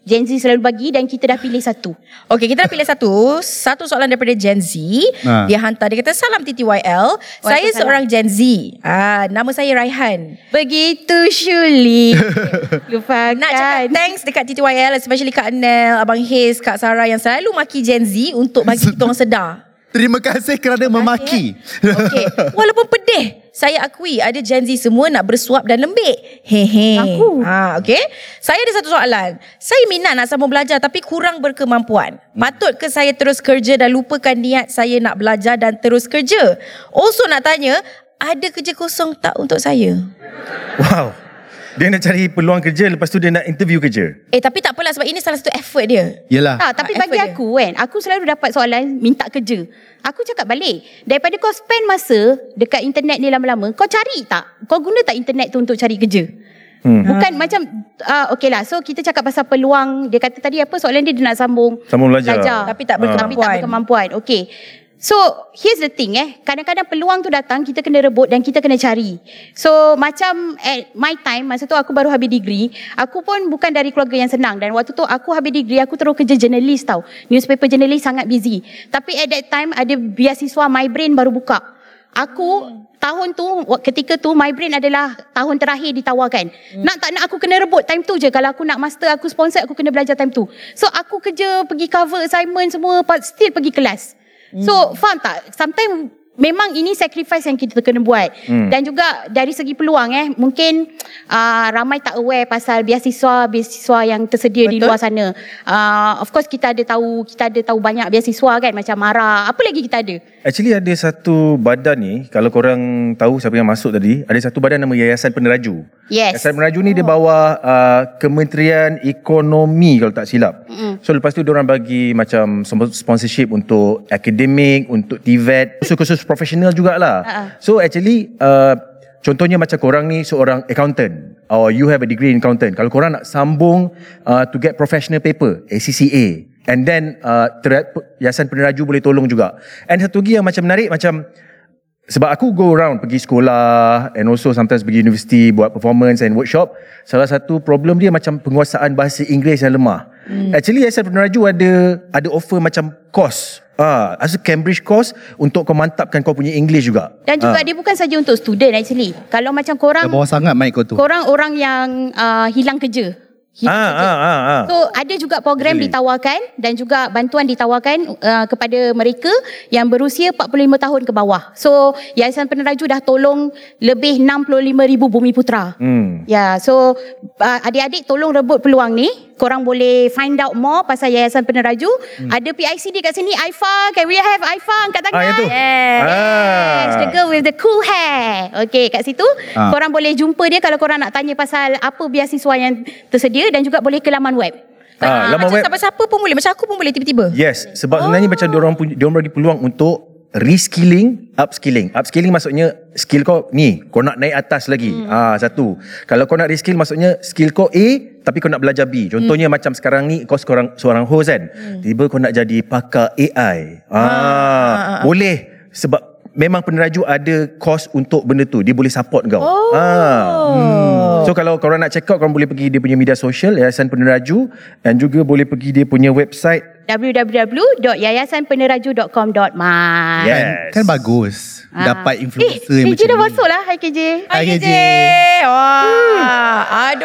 Gen Z selalu bagi dan kita dah pilih satu. Okey, kita dah pilih satu. Satu soalan daripada Gen Z. Ha. Dia hantar, dia kata, salam T T Y L. Saya seorang Gen Z. Ah, nama saya Raihan. Begitu Syuli. Lupakan. Nak cakap thanks dekat T T Y L, especially Kak Nel, Abang Haze, Kak Sarah yang selalu maki Gen Z untuk bagi kita orang sedar. Terima kasih kerana memaki. Okey, walaupun pedih, saya akui ada Gen Z semua nak bersuap dan lembik. Hehe. Aku. Ha, okey. Saya ada satu soalan. Saya minat nak sambung belajar tapi kurang berkemampuan. Patut ke saya terus kerja dan lupakan niat saya nak belajar dan terus kerja? Also nak tanya, ada kerja kosong tak untuk saya? Wow. Dia nak cari peluang kerja, lepas tu dia nak interview kerja. Eh, tapi tak apalah sebab ini salah satu effort dia. Yelah. Tak, tapi Ah, bagi effort aku kan, aku selalu dapat soalan minta kerja. Aku cakap balik, daripada kau spend masa dekat internet ni lama-lama, kau cari tak? Kau guna tak internet tu untuk cari kerja? Hmm. Bukan ha. macam, uh, okey lah, so kita cakap pasal peluang. Dia kata tadi apa, soalan dia dia nak sambung Sambung belajar. Tapi tak berkemampuan. Tapi tak berkemampuan. Okey. So, here's the thing eh. Kadang-kadang peluang tu datang, kita kena rebut dan kita kena cari. So, macam at my time, masa tu aku baru habis degree, aku pun bukan dari keluarga yang senang. Dan waktu tu aku habis degree, aku terus kerja journalist tau. Newspaper journalist sangat busy. Tapi at that time, ada beasiswa My Brain baru buka. Aku, tahun tu, ketika tu, My Brain adalah tahun terakhir ditawarkan. Hmm. Nak tak nak aku kena rebut time tu je. Kalau aku nak master, aku sponsor, aku kena belajar time tu. So, aku kerja, pergi cover assignment semua, still pergi kelas. So, faham tak? Sometimes memang ini sacrifice yang kita kena buat. Hmm. Dan juga dari segi peluang eh, mungkin uh, ramai tak aware pasal beasiswa-beasiswa yang tersedia Betul. Di luar sana. Uh, of course kita ada tahu, kita ada tahu banyak beasiswa kan, macam MARA. Apa lagi kita ada? Actually ada satu badan ni, kalau korang tahu siapa yang masuk tadi, ada satu badan nama Yayasan Peneraju. Yes. Yayasan Peneraju ni oh. dia bawah uh, Kementerian Ekonomi kalau tak silap. Mm-hmm. So lepas tu diorang bagi macam sponsorship untuk akademik, untuk T V E T, kursus-kursus profesional jugalah. Uh-uh. So actually uh, contohnya macam korang ni seorang accountant or you have a degree in accountant. Kalau korang nak sambung uh, to get professional paper, A C C A, and then uh, ter- Yayasan Peneraju boleh tolong juga. And satu lagi yang macam menarik, macam sebab aku go around pergi sekolah and also sometimes pergi universiti buat performance and workshop, salah satu problem dia macam penguasaan bahasa Inggeris yang lemah. Hmm. Actually Yayasan Peneraju ada ada offer macam course. Ah, as a Cambridge course untuk kau mantapkan kau punya English juga. Dan juga ah. dia bukan saja untuk student actually. Kalau macam korang, Dah bawah sangat mic kau tu. korang orang yang uh, hilang kerja. Ah, ah, ah, ah. So ada juga program Really? ditawarkan dan juga bantuan ditawarkan uh, kepada mereka yang berusia empat puluh lima tahun ke bawah. So Yayasan Peneraju dah tolong lebih enam puluh lima ribu bumi putera. Hmm. Ya, yeah, so uh, adik-adik tolong rebut peluang ni. Korang boleh find out more pasal Yayasan Peneraju. Hmm. Ada P I C D kat sini, Aifa. Can we have Aifa angkat tangan? Ah, yang tu. Yes. Ah. Yes, the girl with the cool hair. Okay, kat situ ah. korang boleh jumpa dia kalau korang nak tanya pasal apa beasiswa yang tersedia dan juga boleh ke laman web. Ah, Ah, laman macam web. siapa-siapa pun boleh. Macam aku pun boleh tiba-tiba. Yes, sebab oh. sebenarnya macam diorang punya, diorang bagi peluang untuk reskilling, upskilling. Upskilling maksudnya skill kau ni, kau nak naik atas lagi. Hmm. Ah, satu. Kalau kau nak reskill maksudnya skill kau A tapi kau nak belajar B. Contohnya hmm. macam sekarang ni kau seorang seorang host kan. Hmm. Tiba kau nak jadi pakar A I. Ah, ah, ah, boleh sebab memang Peneraju ada course untuk benda tu. Dia boleh support kau. Oh. Ah. Hmm. So kalau korang nak check out, korang boleh pergi dia punya media sosial Yayasan Peneraju dan juga boleh pergi dia punya website w w w dot yayasan peneraju dot com dot my. Yes. Kan, kan bagus. Ah. Dapat influencer eh, yang K J macam dah ni. masuk lah. Hai K J. Hai K J. Wah. Hmm.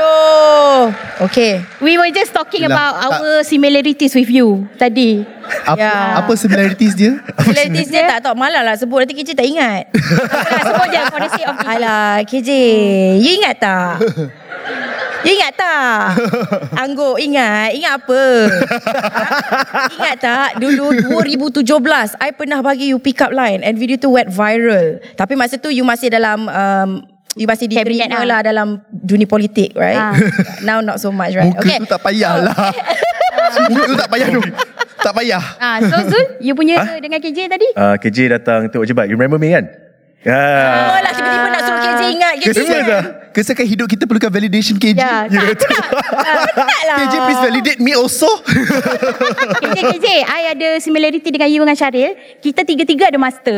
Aduh. Okay. We were just talking Yelah, about tak- our similarities with you tadi. Apa, Ya. apa similarities dia? Similarities dia tak tahu. Malah lah sebut. Nanti K J tak ingat. Alah, sebut je for the sake of Alah K J, you ingat tak? You ingat tak? Angguk ingat. Ingat apa? Ha? Ingat tak? Dulu dua ribu tujuh belas I pernah bagi you pick up line and video tu went viral. Tapi masa tu you masih dalam um, you masih Cabinet diterima lah. lah dalam dunia politik, right? Ah. Now not so much, right? Muka Okay. tu tak payahlah. Muka tu tak payah tu. Tak payah. Ah, so Zul, you punya huh? dengan K J tadi? uh, K J datang tengok jebat. You remember me kan? Ah. Oh lah, tiba-tiba nak suruh K J ingat K J. Kesankan, kesankan hidup kita perlukan validation K J. Ya, tak, tak. Tak lah. K J please validate me also. K J, K J, I ada similarity dengan you dengan Syaril. Kita tiga-tiga ada master.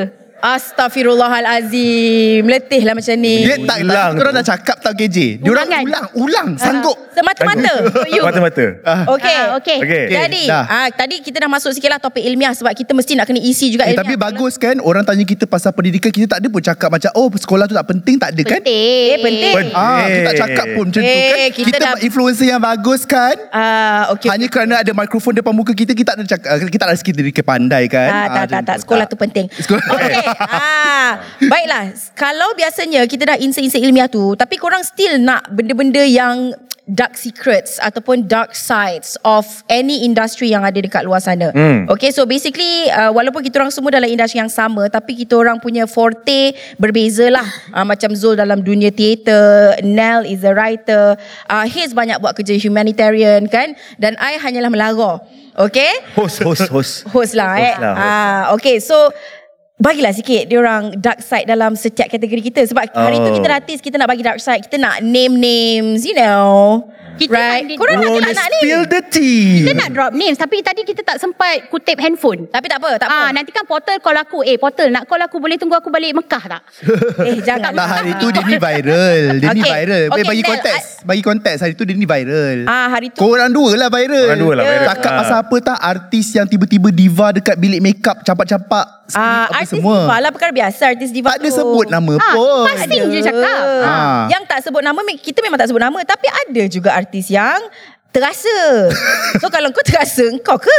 Astaghfirullahalazim. Letih lah macam ni. Dia tak hilang. Korang dah cakap tau K J. Diorang Ulangan. ulang, ulang, sanggup. Semata-mata. You. Mata-mata. Okey. Ah, okey. Okey. Jadi, dah. ah, tadi kita dah masuk sikit lah topik ilmiah sebab kita mesti nak kena isi juga Eh, ilmiah. tapi bagus kan orang tanya kita pasal pendidikan, kita tak ada pun cakap macam oh sekolah tu tak penting, tak ada kan? Penting. Eh, penting. Ah, kita tak cakap pun macam tu Eh, kan. kita Kita, dah- influencer yang bagus kan? Ah, okey. Hanya kerana ada mikrofon depan muka kita, kita tak ada cakap, kita tak ada sikit diri pandai kan? Ah, tak, tak, tak. Sekolah tu penting. Sekolah- Okey. Ah, baiklah. Kalau biasanya kita dah insert-insert ilmiah tu, tapi korang still nak benda-benda yang dark secrets ataupun dark sides of any industry yang ada dekat luar sana. Hmm. Okay, so basically uh, walaupun kita orang semua dalam industri yang sama, tapi kita orang punya forte berbeza lah. Uh, macam Zul dalam dunia teater, Nell is a writer, uh, Hiz banyak buat kerja humanitarian kan, dan I hanyalah melara. Okay? Host, host, host. Host lah eh. Host lah, host. Ah, okay, so bagilah sikit diorang dark side dalam setiap kategori kita. Sebab hari tu Oh. kita artis, kita nak bagi dark side, kita nak name names, you know. Kita right? nak- Korang We nak wanna tak nak ni? spill the tea. Kita nak drop names tapi tadi kita tak sempat kutip handphone. Tapi tak apa, tak apa. Ah, nanti kan portal call aku. Eh, portal nak call aku, boleh tunggu aku balik Mekah tak? Eh, jangan. Tak, hari tu dia ni viral. Dia ni Okay. viral. Okay, Okay, bagi Nel, konteks. Bagi konteks, hari tu dia ni viral. Ah, hari tu. Korang dua lah viral. Korang dua lah viral. Cakap Ah. pasal apa tak? Artis yang tiba-tiba diva dekat bilik makeup, campak-campak. Ah, apa artis semua. diva lah, perkara biasa artis diva Tak ada tu. sebut nama Ah, pun. pasti je cakap. Ah. Yang tak sebut nama, kita memang tak sebut nama. Tapi ada juga artis yang terasa. So kalau kau terasa, kau ke?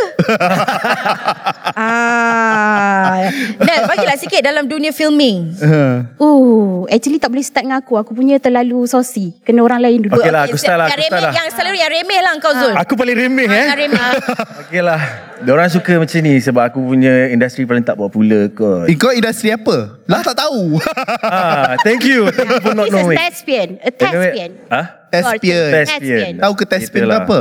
ah. Nel, bagilah sikit dalam dunia filming. Oh, actually tak boleh start dengan aku. Aku punya terlalu sosi. Kena orang lain dulu. Okey lah, aku start lah, Yang aku start remeh, lah. yang selalu yang remeh lah kau Zul. Aku paling remeh eh. Yang remeh. Okey lah. Diorang suka macam ni sebab aku punya industri paling tak popular kot. Eh, kau industri apa? Lah tak tahu. ah, thank you. Thank you for not It's a knowing. thespian. A Anyway, thespian. ah? Thespian. Thespian. Tahu ke thespian tu Itulah. apa?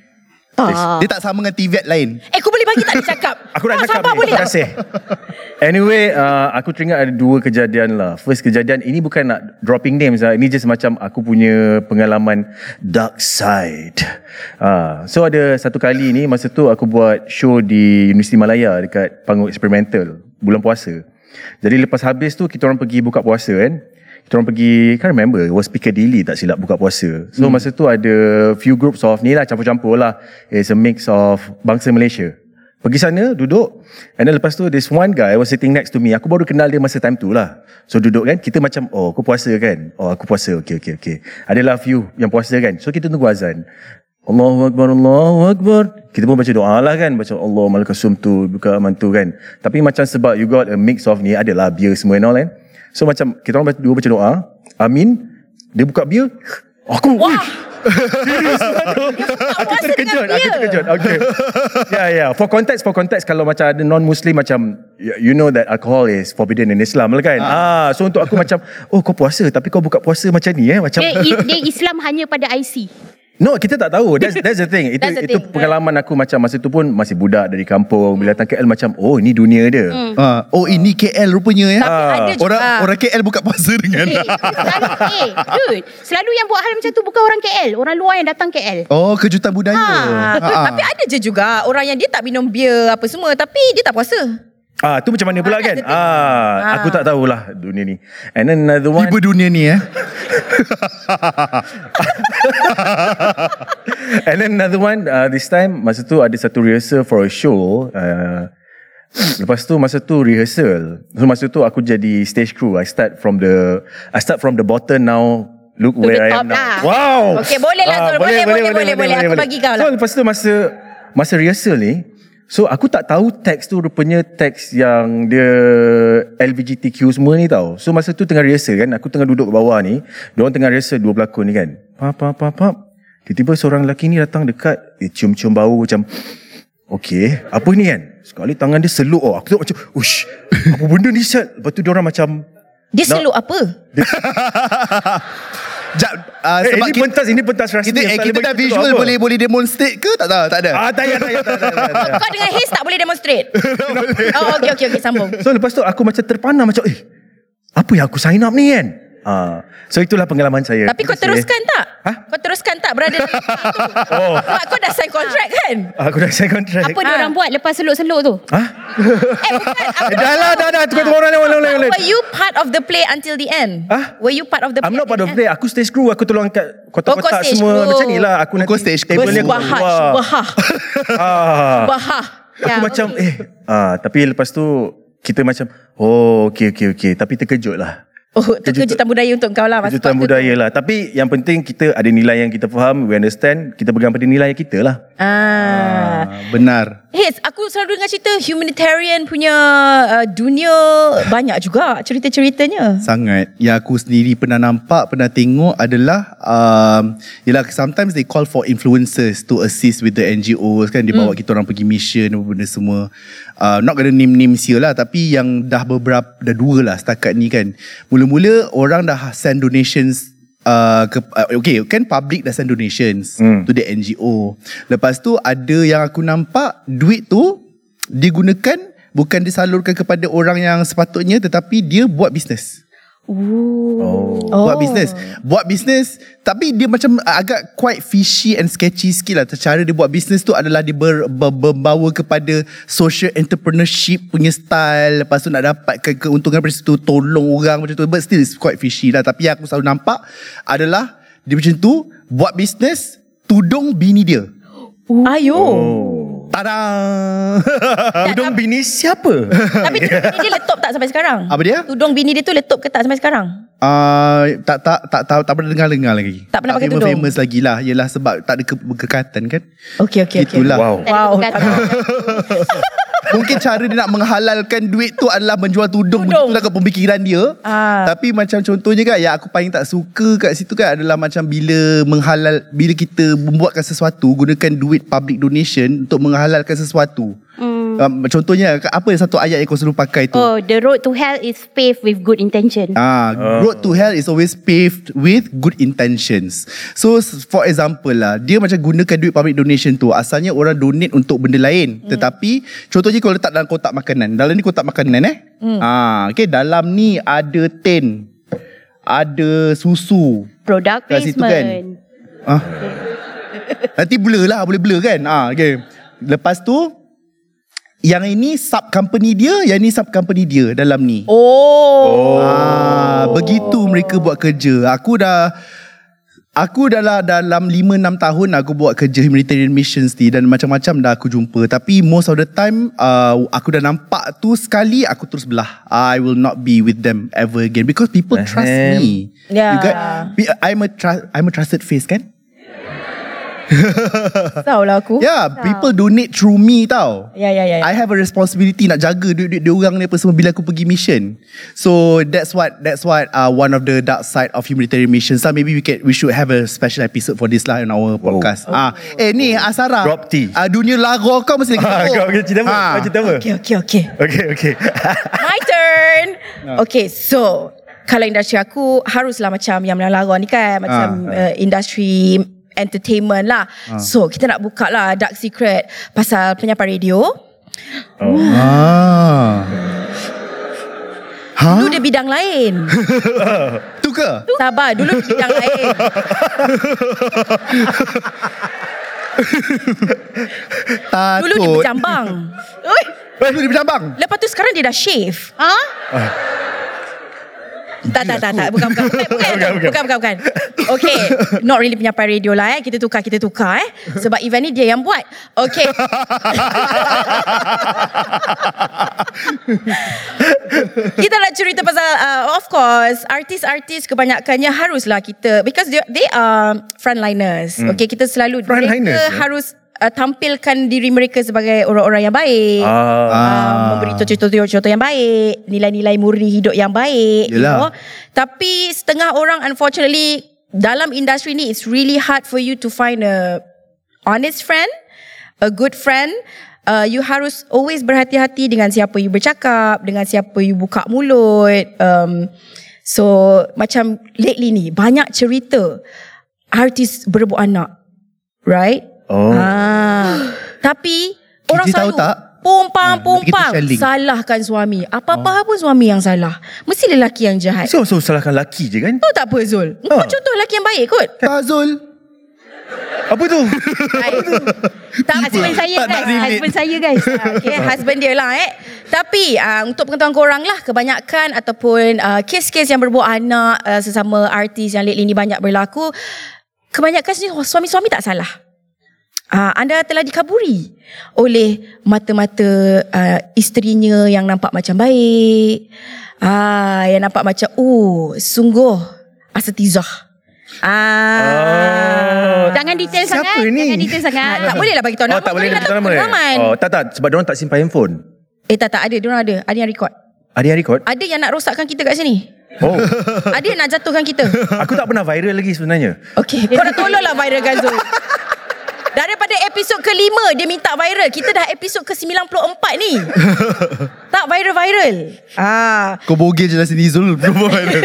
Ah. Dia tak sama dengan T V E T lain. Eh, kau boleh bagi tak dia cakap? Aku nak Ah, cakap sabar ni, boleh terima tak? kasih. Anyway, uh, aku teringat ada dua kejadian lah. First kejadian, ini bukan nak dropping names lah. Ini just macam aku punya pengalaman dark side. Uh, so ada satu kali ni, masa tu aku buat show di Universiti Malaya dekat panggung eksperimental, bulan puasa. Jadi lepas habis tu, kita orang pergi buka puasa kan. Kita orang pergi, can't remember, it was Piccadilly tak silap buka puasa. So hmm. masa tu ada few groups of ni lah, campur-campur lah. It's a mix of bangsa Malaysia. Pergi sana, duduk. And then lepas tu, this one guy was sitting next to me. Aku baru kenal dia masa time tu lah. So duduk kan, kita macam, oh aku puasa kan? Oh aku puasa, okay, okay, okay. Adalah few yang puasa kan? So kita tunggu azan. Allahu Akbar, Allahu Akbar. Kita pun baca doa lah kan. Baca Allah malakasum tu, buka mantu kan. Tapi macam sebab you got a mix of ni, adalah beer semua and all kan. So macam kita orang dua baca doa, amin. Dia buka beer. Aku, Wah. serius lah tu. Aku puasa terkejut, dengan aku beer. terkejut. Okay. Yeah, yeah. For context, for context, kalau macam ada non-Muslim macam, you know that alcohol is forbidden in Islam lah kan. Ah. So untuk aku macam, oh kau puasa tapi kau buka puasa macam ni eh. Macam Dia, dia Islam hanya pada I C. no, kita tak tahu. That's, that's the thing. Itu That's the itu thing. pengalaman aku macam masa tu pun masih budak dari kampung. Bila datang K L macam, oh ini dunia dia. Hmm. Ah, oh ini K L rupanya ya. Tapi ada juga. Orang orang K L buka puasa dengan. Eh, selalu, eh, dude, selalu yang buat hal macam tu bukan orang K L. Orang luar yang datang K L. Oh, kejutan budaya. Ah, Ah. Tapi ada je juga orang yang dia tak minum bir apa semua, tapi dia tak puasa. Ah, tu macam mana pula Ah, kan? that's the thing. Ah, Ah. aku tak tahulah dunia ni. And then another one. Tiba dunia ni eh. And then another one, uh, this time, masa tu ada satu rehearsal for a show. Uh, lepas tu, masa tu rehearsal. So, masa tu aku jadi stage crew. I start from the, I start from the bottom now. Look To where the I top am now. lah. Wow. Okay, boleh lah, Zul. Boleh, boleh, boleh, boleh. Aku bagi kau lah. So, lepas tu masa, masa rehearsal ni, so aku tak tahu teks tu rupanya teks yang dia L G B T Q semua ni tau. So masa tu tengah rehearsal kan, aku tengah duduk ke bawah ni, diorang tengah rehearsal dua pelakon ni kan. Pap pap pap pap. Tiba-tiba seorang lelaki ni datang dekat, dia cium-cium bau macam, okay, apa ni kan? Sekali tangan dia seluk, oh aku tengok macam, ush, apa benda ni Syed? Lepas tu diorang macam, Dia seluk apa? Jap, uh, eh, sebab ini kita, pentas, ini pentas rasmi. kita, eh, Asal kita bagi dah tu visual apa? boleh boleh demonstrate ke? Tak tahu, tak ada. Ah, tak payah, tak payah, tak payah, tak payah. Kau dengan Haze tak boleh demonstrate? Oh, okey, okey, okey, sambung. So lepas tu aku macam terpana macam, eh, apa yang aku sign up ni kan? Ah, so itulah pengalaman saya. Tapi kau Terima kasih. teruskan tak? Ha? Kau teruskan tak berada dalam tempat tu? Oh. Sebab kau dah sign kontrak kan? Aku dah sign kontrak. Apa dia orang buat lepas seluk-seluk tu? Ha? Eh bukan. Aku Dah lah, dah dah. Tukar-tukar orang lain, orang lain, orang lain. Were you part of the play until the end? Hah? Were you part of the play? I'm not part until of the play. Aku stage crew. Aku tolong angkat Oh, kau kotak-kotak stage semua. crew. Macam ni lah. Aku Kau nanti stage crew. table dia aku Subahah, keluar. subahah, Ah. subahah. Aku Ya, macam okey. eh. Ah, tapi lepas tu kita macam oh okey okey okey. Tapi terkejut lah. Oh, itu kejutan budaya untuk kau lah. masa Kejutan waktu budaya tu. lah. Tapi yang penting kita ada nilai yang kita faham. We understand. Kita pegang pada nilai kita lah. Ah. Ah, benar. Hez, aku selalu dengar cerita humanitarian punya uh, dunia banyak juga cerita-ceritanya. Sangat. Yang aku sendiri pernah nampak, pernah tengok adalah um, yelah, sometimes they call for influencers to assist with the N G Os kan. Dia bawa kita orang pergi mission apa benda semua. Uh, not gonna name names here lah, tapi yang dah beberapa, dah dua lah setakat ni kan. Mula-mula orang dah send donations. Uh, ke, uh, okay kan, public dah send donations hmm. to the N G O. Lepas tu ada yang aku nampak duit tu digunakan bukan disalurkan kepada orang yang sepatutnya, tetapi dia buat bisnes. Oh. Buat bisnes. Buat bisnes tapi dia macam agak quite fishy and sketchy sikit lah. Cara dia buat bisnes tu adalah dia ber, ber, berbawa kepada social entrepreneurship punya style. Lepas tu nak dapatkan keuntungan dari situ, tolong orang macam tu. But still it's quite fishy lah. Tapi yang aku selalu nampak adalah dia macam tu, buat bisnes, tudung bini dia. Ayo. Oh. Tada. Tudung bini siapa? Tapi tudung bini dia letup tak sampai sekarang? Apa dia? Tudung bini dia tu letup ke tak sampai sekarang? Uh, tak tak tak tak tak pernah dengar-dengar lagi. Tak pernah pakai famous, tudung? famous lagi lah. Yelah sebab tak ada ke- kekatan kan. Okey, okey, okey. Itulah. Wow. Wow. Tak ada tak- Mungkin cara dia nak menghalalkan duit tu adalah menjual tudung. Tudung. Begitulah ke pemikiran dia. Ah. Tapi macam contohnya kan, yang aku paling tak suka kat situ kan adalah macam bila menghalal, bila kita membuatkan sesuatu, gunakan duit public donation untuk menghalalkan sesuatu. Hmm. Um, contohnya apa satu ayat yang kau selalu pakai tu? Oh, the road to hell is paved with good intention. Ah, road to hell is always paved with good intentions. So for example lah, dia macam gunakan duit public donation tu, asalnya orang donate untuk benda lain. Hmm. Tetapi contohnya kalau letak dalam kotak makanan. Dalam ni kotak makanan eh. Hmm. Ah, okay, dalam ni ada tin, ada susu. Product Kat situ placement. kan. Ah. Nanti blur lah, boleh blur kan. Ah, okay. Lepas tu yang ini sub company dia, yang ini sub company dia dalam ni. Oh. Ah, begitu mereka buat kerja. Aku dah Aku dah dalam lima enam tahun aku buat kerja humanitarian missions ni, dan macam-macam dah aku jumpa. Tapi most of the time uh, aku dah nampak tu sekali, aku terus belah. I will not be with them ever again because people trust me. Yeah. You got, I'm a tru- I'm a trusted face kan? Tahu lah aku. Yeah, people donate through me tau. Ya, ya, ya. I have a responsibility nak jaga duit-duit dia orang ni apa semua bila aku pergi mission. So that's what that's what uh, one of the dark side of humanitarian missions. So maybe we can we should have a special episode for this lah in our podcast. Ah, oh. Eh ni Asara. Drop tea. Ah, dunia lagu kau mesti lagi Ah, tahu. kau kau cerita apa? Ah. Kau cerita apa? Okey, okey, okey. Okay, okay. My turn. Okay, so kalau industri aku haruslah macam yang melarang ni kan, macam uh, industri entertainment lah. So kita nak buka lah dark secret pasal penyampai radio. Oh. Ah. Dulu dia bidang lain. Tu ke? Sabar, dulu dia bidang lain. Takut. Dulu dia berjambang. Oi, Dulu dia berjambang. lepas tu sekarang dia dah shave. Ha? Tak, tak, tak, tak. Bukan, bukan, bukan, bukan, Bukan, bukan. bukan, bukan, bukan. Okay, not really penyampai radio lah eh. Kita tukar, kita tukar eh. Sebab event ni dia yang buat. Okay. Kita nak cerita pasal, uh, of course, artis-artis kebanyakannya haruslah kita, because they, they are frontliners. Hmm. Okay, kita selalu, Frontliners, mereka ya? harus uh, tampilkan diri mereka sebagai orang-orang yang baik. Ah. Uh, memberi contoh-contoh yang baik, nilai-nilai murni hidup yang baik. You Yelah. know? Tapi setengah orang unfortunately dalam industri ni it's really hard for you to find a honest friend, a good friend. Uh, you harus always berhati-hati dengan siapa you bercakap, dengan siapa you buka mulut. Um, so macam lately ni banyak cerita artis berebut anak, right? Oh. Ah. Tapi orang Kita tahu selalu tak? Pumpang-pumpang. Ha, Salahkan suami. Apa-apa pun suami yang salah. Mesti lelaki yang jahat. So, so salahkan lelaki je kan? Tahu tak apa Zul? Kau Ha. contoh lelaki yang baik kot. Azul. Apa tu? Baik. Tak Husband saya Tak nak guys. relate. Husband saya guys. Okay, husband dia lah eh. Tapi uh, untuk pengetahuan korang lah, kebanyakan ataupun uh, kes-kes yang berbuat anak uh, sesama artis yang lately ni banyak berlaku, kebanyakan suami-suami tak salah. Uh, anda telah dikaburi oleh mata-mata uh, isterinya yang nampak macam baik, uh, yang nampak macam oh sungguh asatizah. Ah, Jangan detail Siapa sangat. ni? Jangan detail sangat. tak boleh lah bagi tahu nama. Oh, tak boleh Boleh nak lah tahu nama dia? pengalaman. Oh, tak tak sebab diorang tak simpan handphone. Eh tak tak ada, diorang ada. Ada yang record. Ada yang record? Ada yang nak rosakkan kita kat sini. Oh, Ada yang nak jatuhkan kita. aku tak pernah viral lagi sebenarnya. Okey, kau dah tolonglah viralkan Zul. Daripada episod kelima dia minta viral. Kita dah episod ke sembilan puluh empat ni. Tak viral-viral. Ah, Kau bogel je lah sini Zul. Belum viral.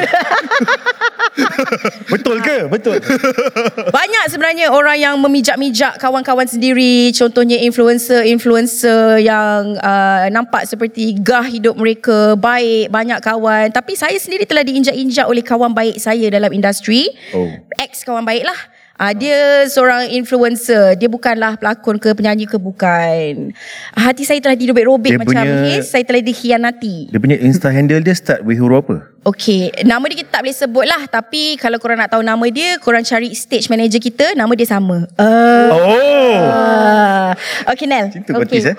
Betul ke? Betul. banyak sebenarnya orang yang memijak-mijak kawan-kawan sendiri. Contohnya influencer-influencer yang uh, nampak seperti gah hidup mereka, baik, banyak kawan. Tapi saya sendiri telah diinjak-injak oleh kawan baik saya dalam industri. Oh. Ex kawan baik lah. Uh, dia seorang influencer. Dia bukanlah pelakon ke penyanyi ke, bukan. Hati saya telah dirobek-robek Dia macam punya- Haze. Saya telah dikhianati. Dia punya Insta handle dia start with huruf apa? Okey, nama dia kita tak boleh sebut lah. Tapi kalau korang nak tahu nama dia, korang cari stage manager kita, nama dia sama. Uh, Oh. uh. Okey Nel. Cinta kotis eh.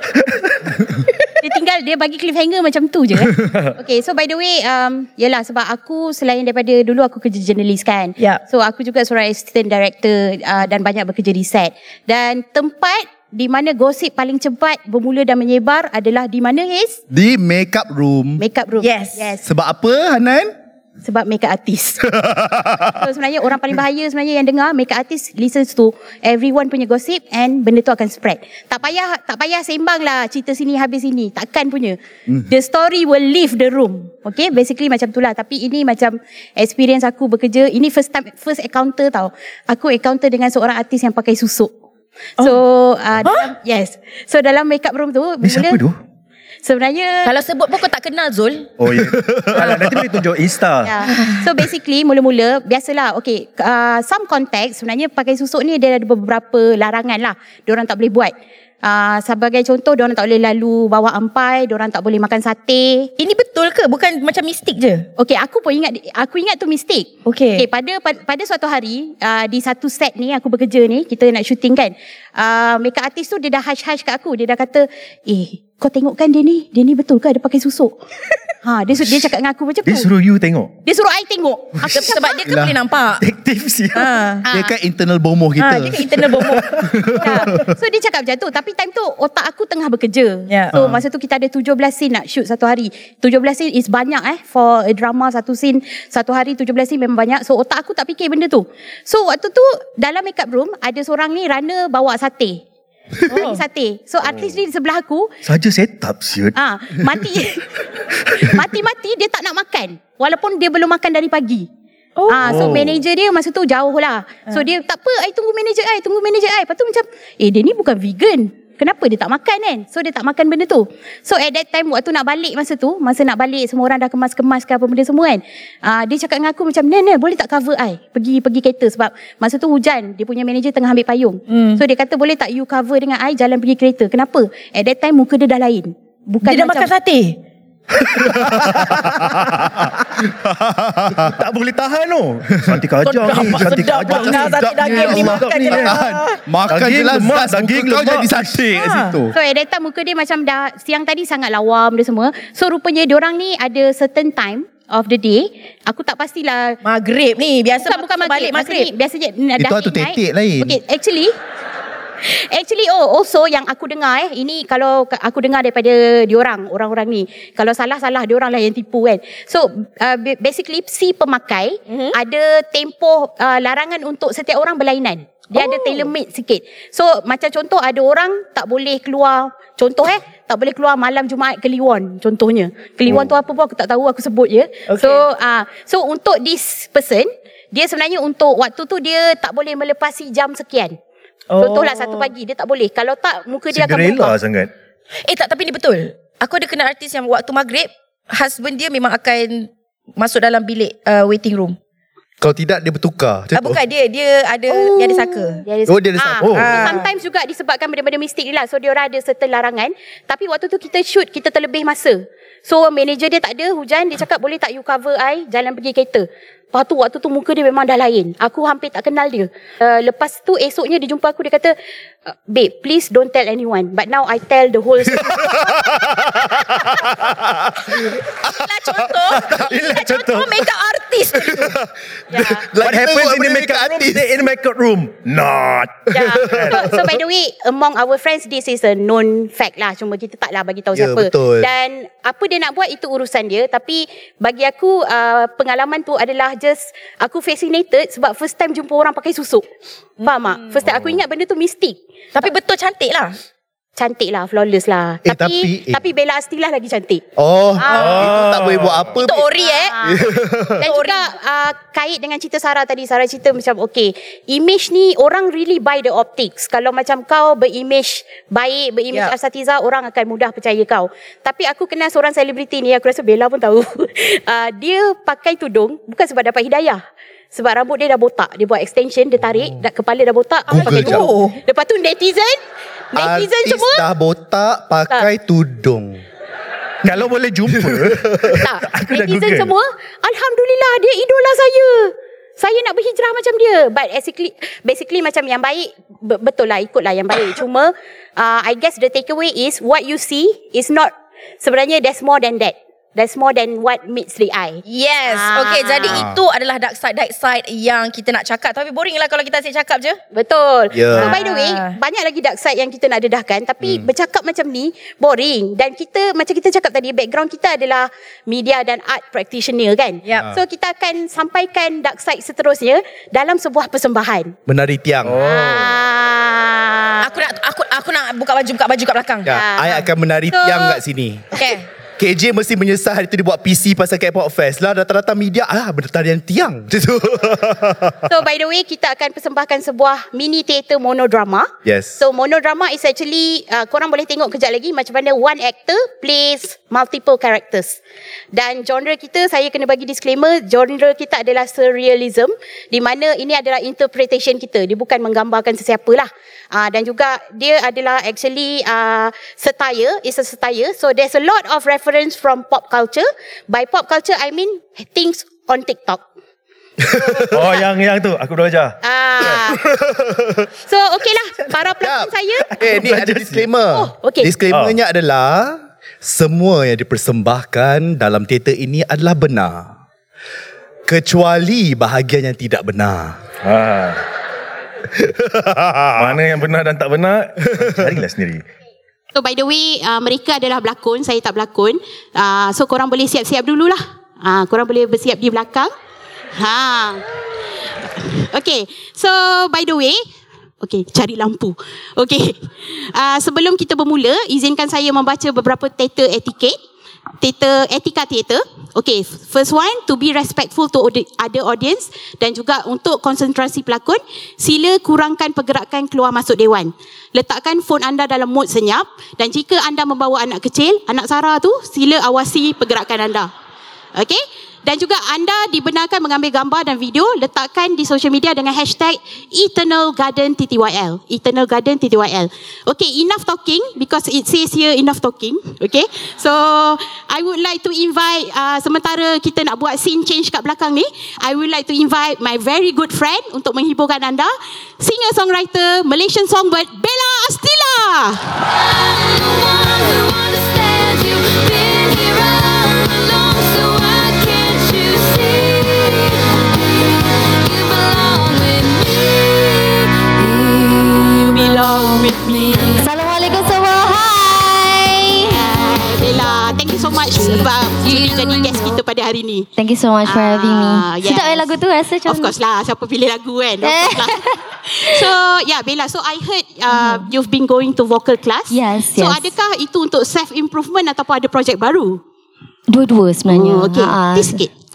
Dia tinggal dia bagi cliffhanger macam tu je eh. Okay, so by the way um, yelah sebab aku selain daripada dulu aku kerja jurnalis kan. Yep. So aku juga seorang assistant director uh, dan banyak bekerja di set. Dan tempat di mana gosip paling cepat bermula dan menyebar adalah di mana Haze? Di makeup room. Makeup room. Yes. Yes. Sebab apa Hanan? Sebab makeup artist. So sebenarnya orang paling bahaya sebenarnya yang dengar makeup artist listens to everyone punya gossip and benda tu akan spread. Tak payah tak payah sembang lah cerita sini habis sini. Takkan punya. Mm. The story will leave the room. Okay, basically macam tu lah. Tapi ini macam experience aku bekerja. Ini first time first encounter tau. Aku encounter dengan seorang artis yang pakai susuk. So oh. uh, dalam, yes. So dalam makeup room tu Ni siapa tu? Sebenarnya Kalau sebut pun kau tak kenal Zul. Oh ya. Yeah. Nanti boleh tunjuk Insta. Yeah. So basically mula-mula biasalah okay uh, some context sebenarnya pakai susuk ni dia ada beberapa larangan lah. Diorang tak boleh buat. Uh, sebagai contoh diorang tak boleh lalu bawa ampai, diorang tak boleh makan sate. Ini betul ke? Bukan macam mistik je? Okay, aku pun ingat aku ingat tu mistake. Okay. Okay, pada pada, pada suatu hari uh, di satu set ni aku bekerja ni, kita nak shooting kan. Uh, makeup artist tu dia dah hush-hush kat aku. Dia dah kata, "Eh, kau tengokkan dia ni. Dia ni betul ke ada pakai susuk?" Ha, dia dia cakap dengan aku macam tu. Dia suruh you tengok. Dia suruh I tengok. Aku Sebab dia kan Lah. boleh nampak. Detektif siap. Ha. Dia kan internal bomoh kita. Ha, dia kan internal bomoh. Ya. So dia cakap macam tu. Tapi time tu otak aku tengah bekerja. Ya. So masa tu kita ada tujuh belas scene nak shoot satu hari. tujuh belas scene is banyak eh. For a drama satu scene satu hari tujuh belas scene memang banyak. So otak aku tak fikir benda tu. So waktu tu dalam makeup room ada seorang ni runner bawa sate. Oh. Sate. So artis ni di sebelah aku. Saja set up siut. Ah, mati. Mati-mati dia tak nak makan. Walaupun dia belum makan dari pagi. Oh. Ah, so manager dia masa tu jauh lah. So dia tak apa, I tunggu manager I, tunggu manager I. Lepas tu macam, eh dia ni bukan vegan. Kenapa dia tak makan kan? So dia tak makan benda tu. So at that time waktu nak balik masa tu, masa nak balik semua orang dah kemas-kemas ke apa benda semua kan. Ah, dia cakap dengan aku macam, "Nel, boleh tak cover I? Pergi pergi kereta sebab masa tu hujan, dia punya manager tengah ambil payung." Hmm. So dia kata, "Boleh tak you cover dengan I jalan pergi kereta?" Kenapa? At that time muka dia dah lain. Bukan Dia dah macam, makan sate? Tak boleh tahan tu. Cantik aja Sedap, ni. Cantik sedap aja makan sate daging ni, makan je lah. Makan Daging je lah lemak, zat daging muka kau lemak. jadi sate kat Ha. situ. So at that time muka dia macam dah siang tadi sangat lawam dia semua. So rupanya diorang ni ada certain time of the day. Aku tak pastilah. Maghrib ni. Biasa Bukan, bukan maghrib. balik maghrib. Maksudnya, biasanya Itu dah waktu midnight. tetek lain. Okay, actually Actually oh also yang aku dengar eh ini kalau aku dengar daripada diorang orang-orang ni, kalau salah-salah diorang lah yang tipu kan. So uh, basically si pemakai mm-hmm. ada tempoh uh, larangan untuk setiap orang berlainan. Dia oh. ada tailor made sikit. So macam contoh ada orang tak boleh keluar, contoh eh tak boleh keluar malam Jumaat ke Kliwon contohnya. Kliwon oh. tu apa pun aku tak tahu, aku sebut je. Okay. So uh, so untuk this person dia sebenarnya untuk waktu tu dia tak boleh melepasi jam sekian. Oh. Contohlah satu pagi dia tak boleh. Kalau tak muka dia akan Cinderella berubah. sangat. Eh tak, tapi ni betul. Aku ada kenal artis yang waktu maghrib, husband dia memang akan masuk dalam bilik uh, waiting room. Kalau tidak dia bertukar. Ah, bukan dia, dia ada oh. dia ada saka. Dia ada Oh, dia ada saka. Oh. Ah. Sometimes juga disebabkan benda-benda mistik ni lah. So dia orang ada certain larangan. Tapi waktu tu kita shoot, kita terlebih masa. So manager dia tak ada, hujan, dia cakap boleh tak you cover I jalan pergi kereta. Lepas tu waktu tu muka dia memang dah lain. Aku hampir tak kenal dia. Uh, lepas tu esoknya dia jumpa aku, dia kata, babe, please don't tell anyone. But now I tell the whole story. Inilah contoh. Inilah contoh makeup artist. Yeah. What happens in the makeup room, stay in the makeup room. Not. Yeah. So, so by the way, among our friends, this is a known fact lah. Cuma kita taklah bagi tahu Ya, siapa. betul. Dan apa dia nak buat itu urusan dia. Tapi bagi aku uh, pengalaman tu adalah just aku fascinated sebab first time jumpa orang pakai susuk. Faham tak? First time aku ingat benda tu mistik. Tapi betul cantik lah. Cantik lah, flawless lah. Eh, tapi tapi- eh. tapi Bella Astilah lagi cantik. Oh, itu tak boleh buat apa. Itu ori eh. Dan juga uh, kait dengan cerita Sarah tadi. Sarah cerita macam okay, image ni orang really buy the optics. Kalau macam kau berimage baik, berimage Yeah. asatiza, orang akan mudah percaya kau. Tapi aku kenal seorang selebriti ni, aku rasa Bella pun tahu. uh, dia pakai tudung bukan sebab dapat hidayah. Sebab rambut dia dah botak. Dia buat extension, dia tarik, dah, kepala dah botak, Google pakai jap. tudung. Lepas tu netizen, netizen Artis semua dah botak pakai tudung. Kalau boleh jumpa. tak. Aku dah Netizen Google. semua, alhamdulillah dia idola saya. Saya nak berhijrah macam dia. But basically basically macam yang baik, be- betul lah, ikutlah yang baik. Cuma uh, I guess the takeaway is what you see is not, sebenarnya there's more than that. There's more than what meets the eye. Yes. Ah. Okay, jadi itu adalah dark side, dark side yang kita nak cakap. Tapi boring lah kalau kita asyik cakap je. Betul. Ya. So by the way, banyak lagi dark side yang kita nak dedahkan. Tapi hmm. bercakap macam ni, boring. Dan kita, macam kita cakap tadi, background kita adalah media dan art practitioner kan. Yep. So kita akan sampaikan dark side seterusnya dalam sebuah persembahan. Menari tiang. Oh. Ah. Aku nak aku aku nak buka baju buka baju kat belakang. Ya, I akan menari So- tiang kat sini. Okay. K J mesti menyesal hari tu dia buat P C pasal K-pop Fest lah. Datang-datang media, ah bertarian tiang. Macam tu. So by the way, kita akan persembahkan sebuah mini theater monodrama. Yes. So monodrama is actually, uh, korang boleh tengok kejap lagi macam mana one actor plays multiple characters. Dan genre kita, saya kena bagi disclaimer, genre kita adalah surrealism, di mana ini adalah interpretation kita. Dia bukan menggambarkan sesiapa lah. Uh, dan juga dia adalah actually uh, satire, is a satire. So there's a lot of reference from pop culture. By pop culture, I mean things on TikTok. Oh, yang yang tu aku dah ajar. Ah. So okay lah, para pelakon saya. Eh, ni ada disclaimer. Oh, okay. Disclaimernya adalah semua yang dipersembahkan dalam teater ini adalah benar. Kecuali bahagian yang tidak benar. Ha. Mana yang benar dan tak benar, carilah sendiri. So by the way, uh, mereka adalah berlakon, saya tak berlakon. Uh, so korang boleh siap-siap dululah. Uh, korang boleh bersiap di belakang. Ha. Okay, so by the way, okay, cari lampu. Okay, uh, sebelum kita bermula, izinkan saya membaca beberapa teater etiquette. Teater, etika teater. Okay, first one, to be respectful to other audience dan juga untuk konsentrasi pelakon, sila kurangkan pergerakan keluar masuk dewan. Letakkan phone anda dalam mode senyap dan jika anda membawa anak kecil, anak Sarah tu, sila awasi pergerakan anda. Okay? Dan juga anda dibenarkan mengambil gambar dan video, letakkan di social media dengan hashtag Eternal Garden T T Y L. Eternal Garden T T Y L. Okay, enough talking because it says here enough talking. Okay, so I would like to invite, uh, sementara kita nak buat scene change kat belakang ni, I would like to invite my very good friend untuk menghiburkan anda, singer-songwriter, Malaysian songbird, Bella Astila. Assalamualaikum semua. Hai. Bella, thank you so much sebab sudi jadi guest kita pada hari ni. Thank you so much for having me. Ah, yes. Sedap eh lagu tu, rasa macam Of course lah, siapa pilih lagu kan. Of course lah. So yeah, Bella, so I heard uh, you've been going to vocal class. Yes, So yes. adakah itu untuk self improvement ataupun ada projek baru? Dua-dua sebenarnya. Oh, okay. Ha, Tis sikit.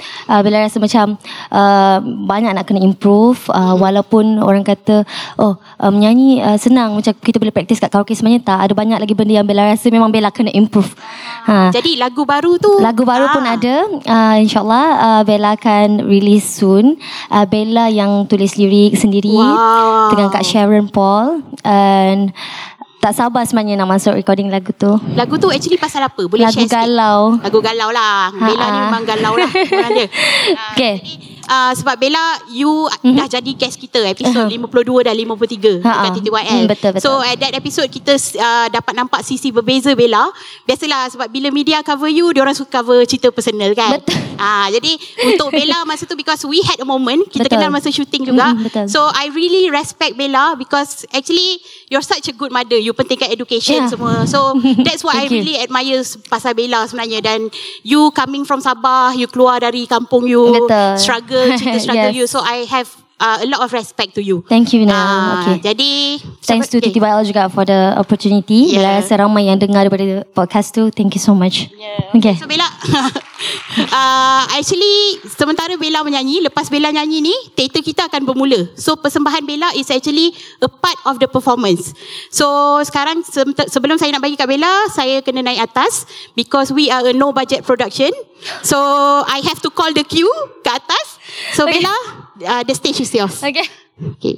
uh, Bella rasa macam uh, banyak nak kena improve, uh, walaupun orang kata oh uh, menyanyi uh, senang, macam kita boleh praktis kat karaoke, sebenarnya tak. Ada banyak lagi benda yang Bella rasa memang Bella kena improve. ha. Jadi lagu baru tu Lagu baru ah. pun ada, uh, InsyaAllah uh, Bella akan release soon. uh, Bella yang tulis lirik sendiri, Wow. dengan Kak Sharon Paul. And tak sabar sebenarnya nak masuk recording lagu tu. Lagu tu actually pasal apa? Boleh Lagu share sikit? galau. Lagu galau lah. Bella ni Ha-ha. memang galau lah sebenarnya. Ah, Okay. Jadi uh, sebab Bella you mm-hmm. dah jadi guest kita episod Uh-huh. lima puluh dua dan lima puluh tiga Ha-ha. dekat T T Y L. Hmm, betul, betul. So at that episode kita uh, dapat nampak sisi berbeza Bella. Biasalah sebab bila media cover you, diorang suka cover cerita personal kan. Betul. Ah, jadi untuk Bella masa tu, because we had a moment, kita Betul. kenal masa shooting juga. Mm, betul. So I really respect Bella because actually you're such a good mother. You pentingkan education Yeah. semua. So that's what I Thank you. really admire pasal Bella sebenarnya. Dan you coming from Sabah, you keluar dari kampung you, Betul. struggle, cerita struggle Yes. you. So I have uh, a lot of respect to you. Thank you, Nel. Ah, Okay. Jadi Thanks to okay. T T Y L juga for the opportunity. Yeah. Bella rasa ramai yang dengar daripada podcast tu. Thank you so much. Yeah. Okay. So Bella uh, actually sementara Bella menyanyi, lepas Bella nyanyi ni teater kita akan bermula. So persembahan Bella is actually a part of the performance. So sekarang se- sebelum saya nak bagi kat Bella, saya kena naik atas because we are a no budget production. So I have to call the queue kat atas. So Okay. Bella, uh, the stage is yours. Okay. Okay.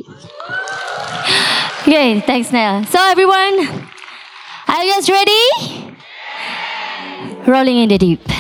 Okay, thanks, Nel. So everyone, are you guys ready? Rolling in the deep.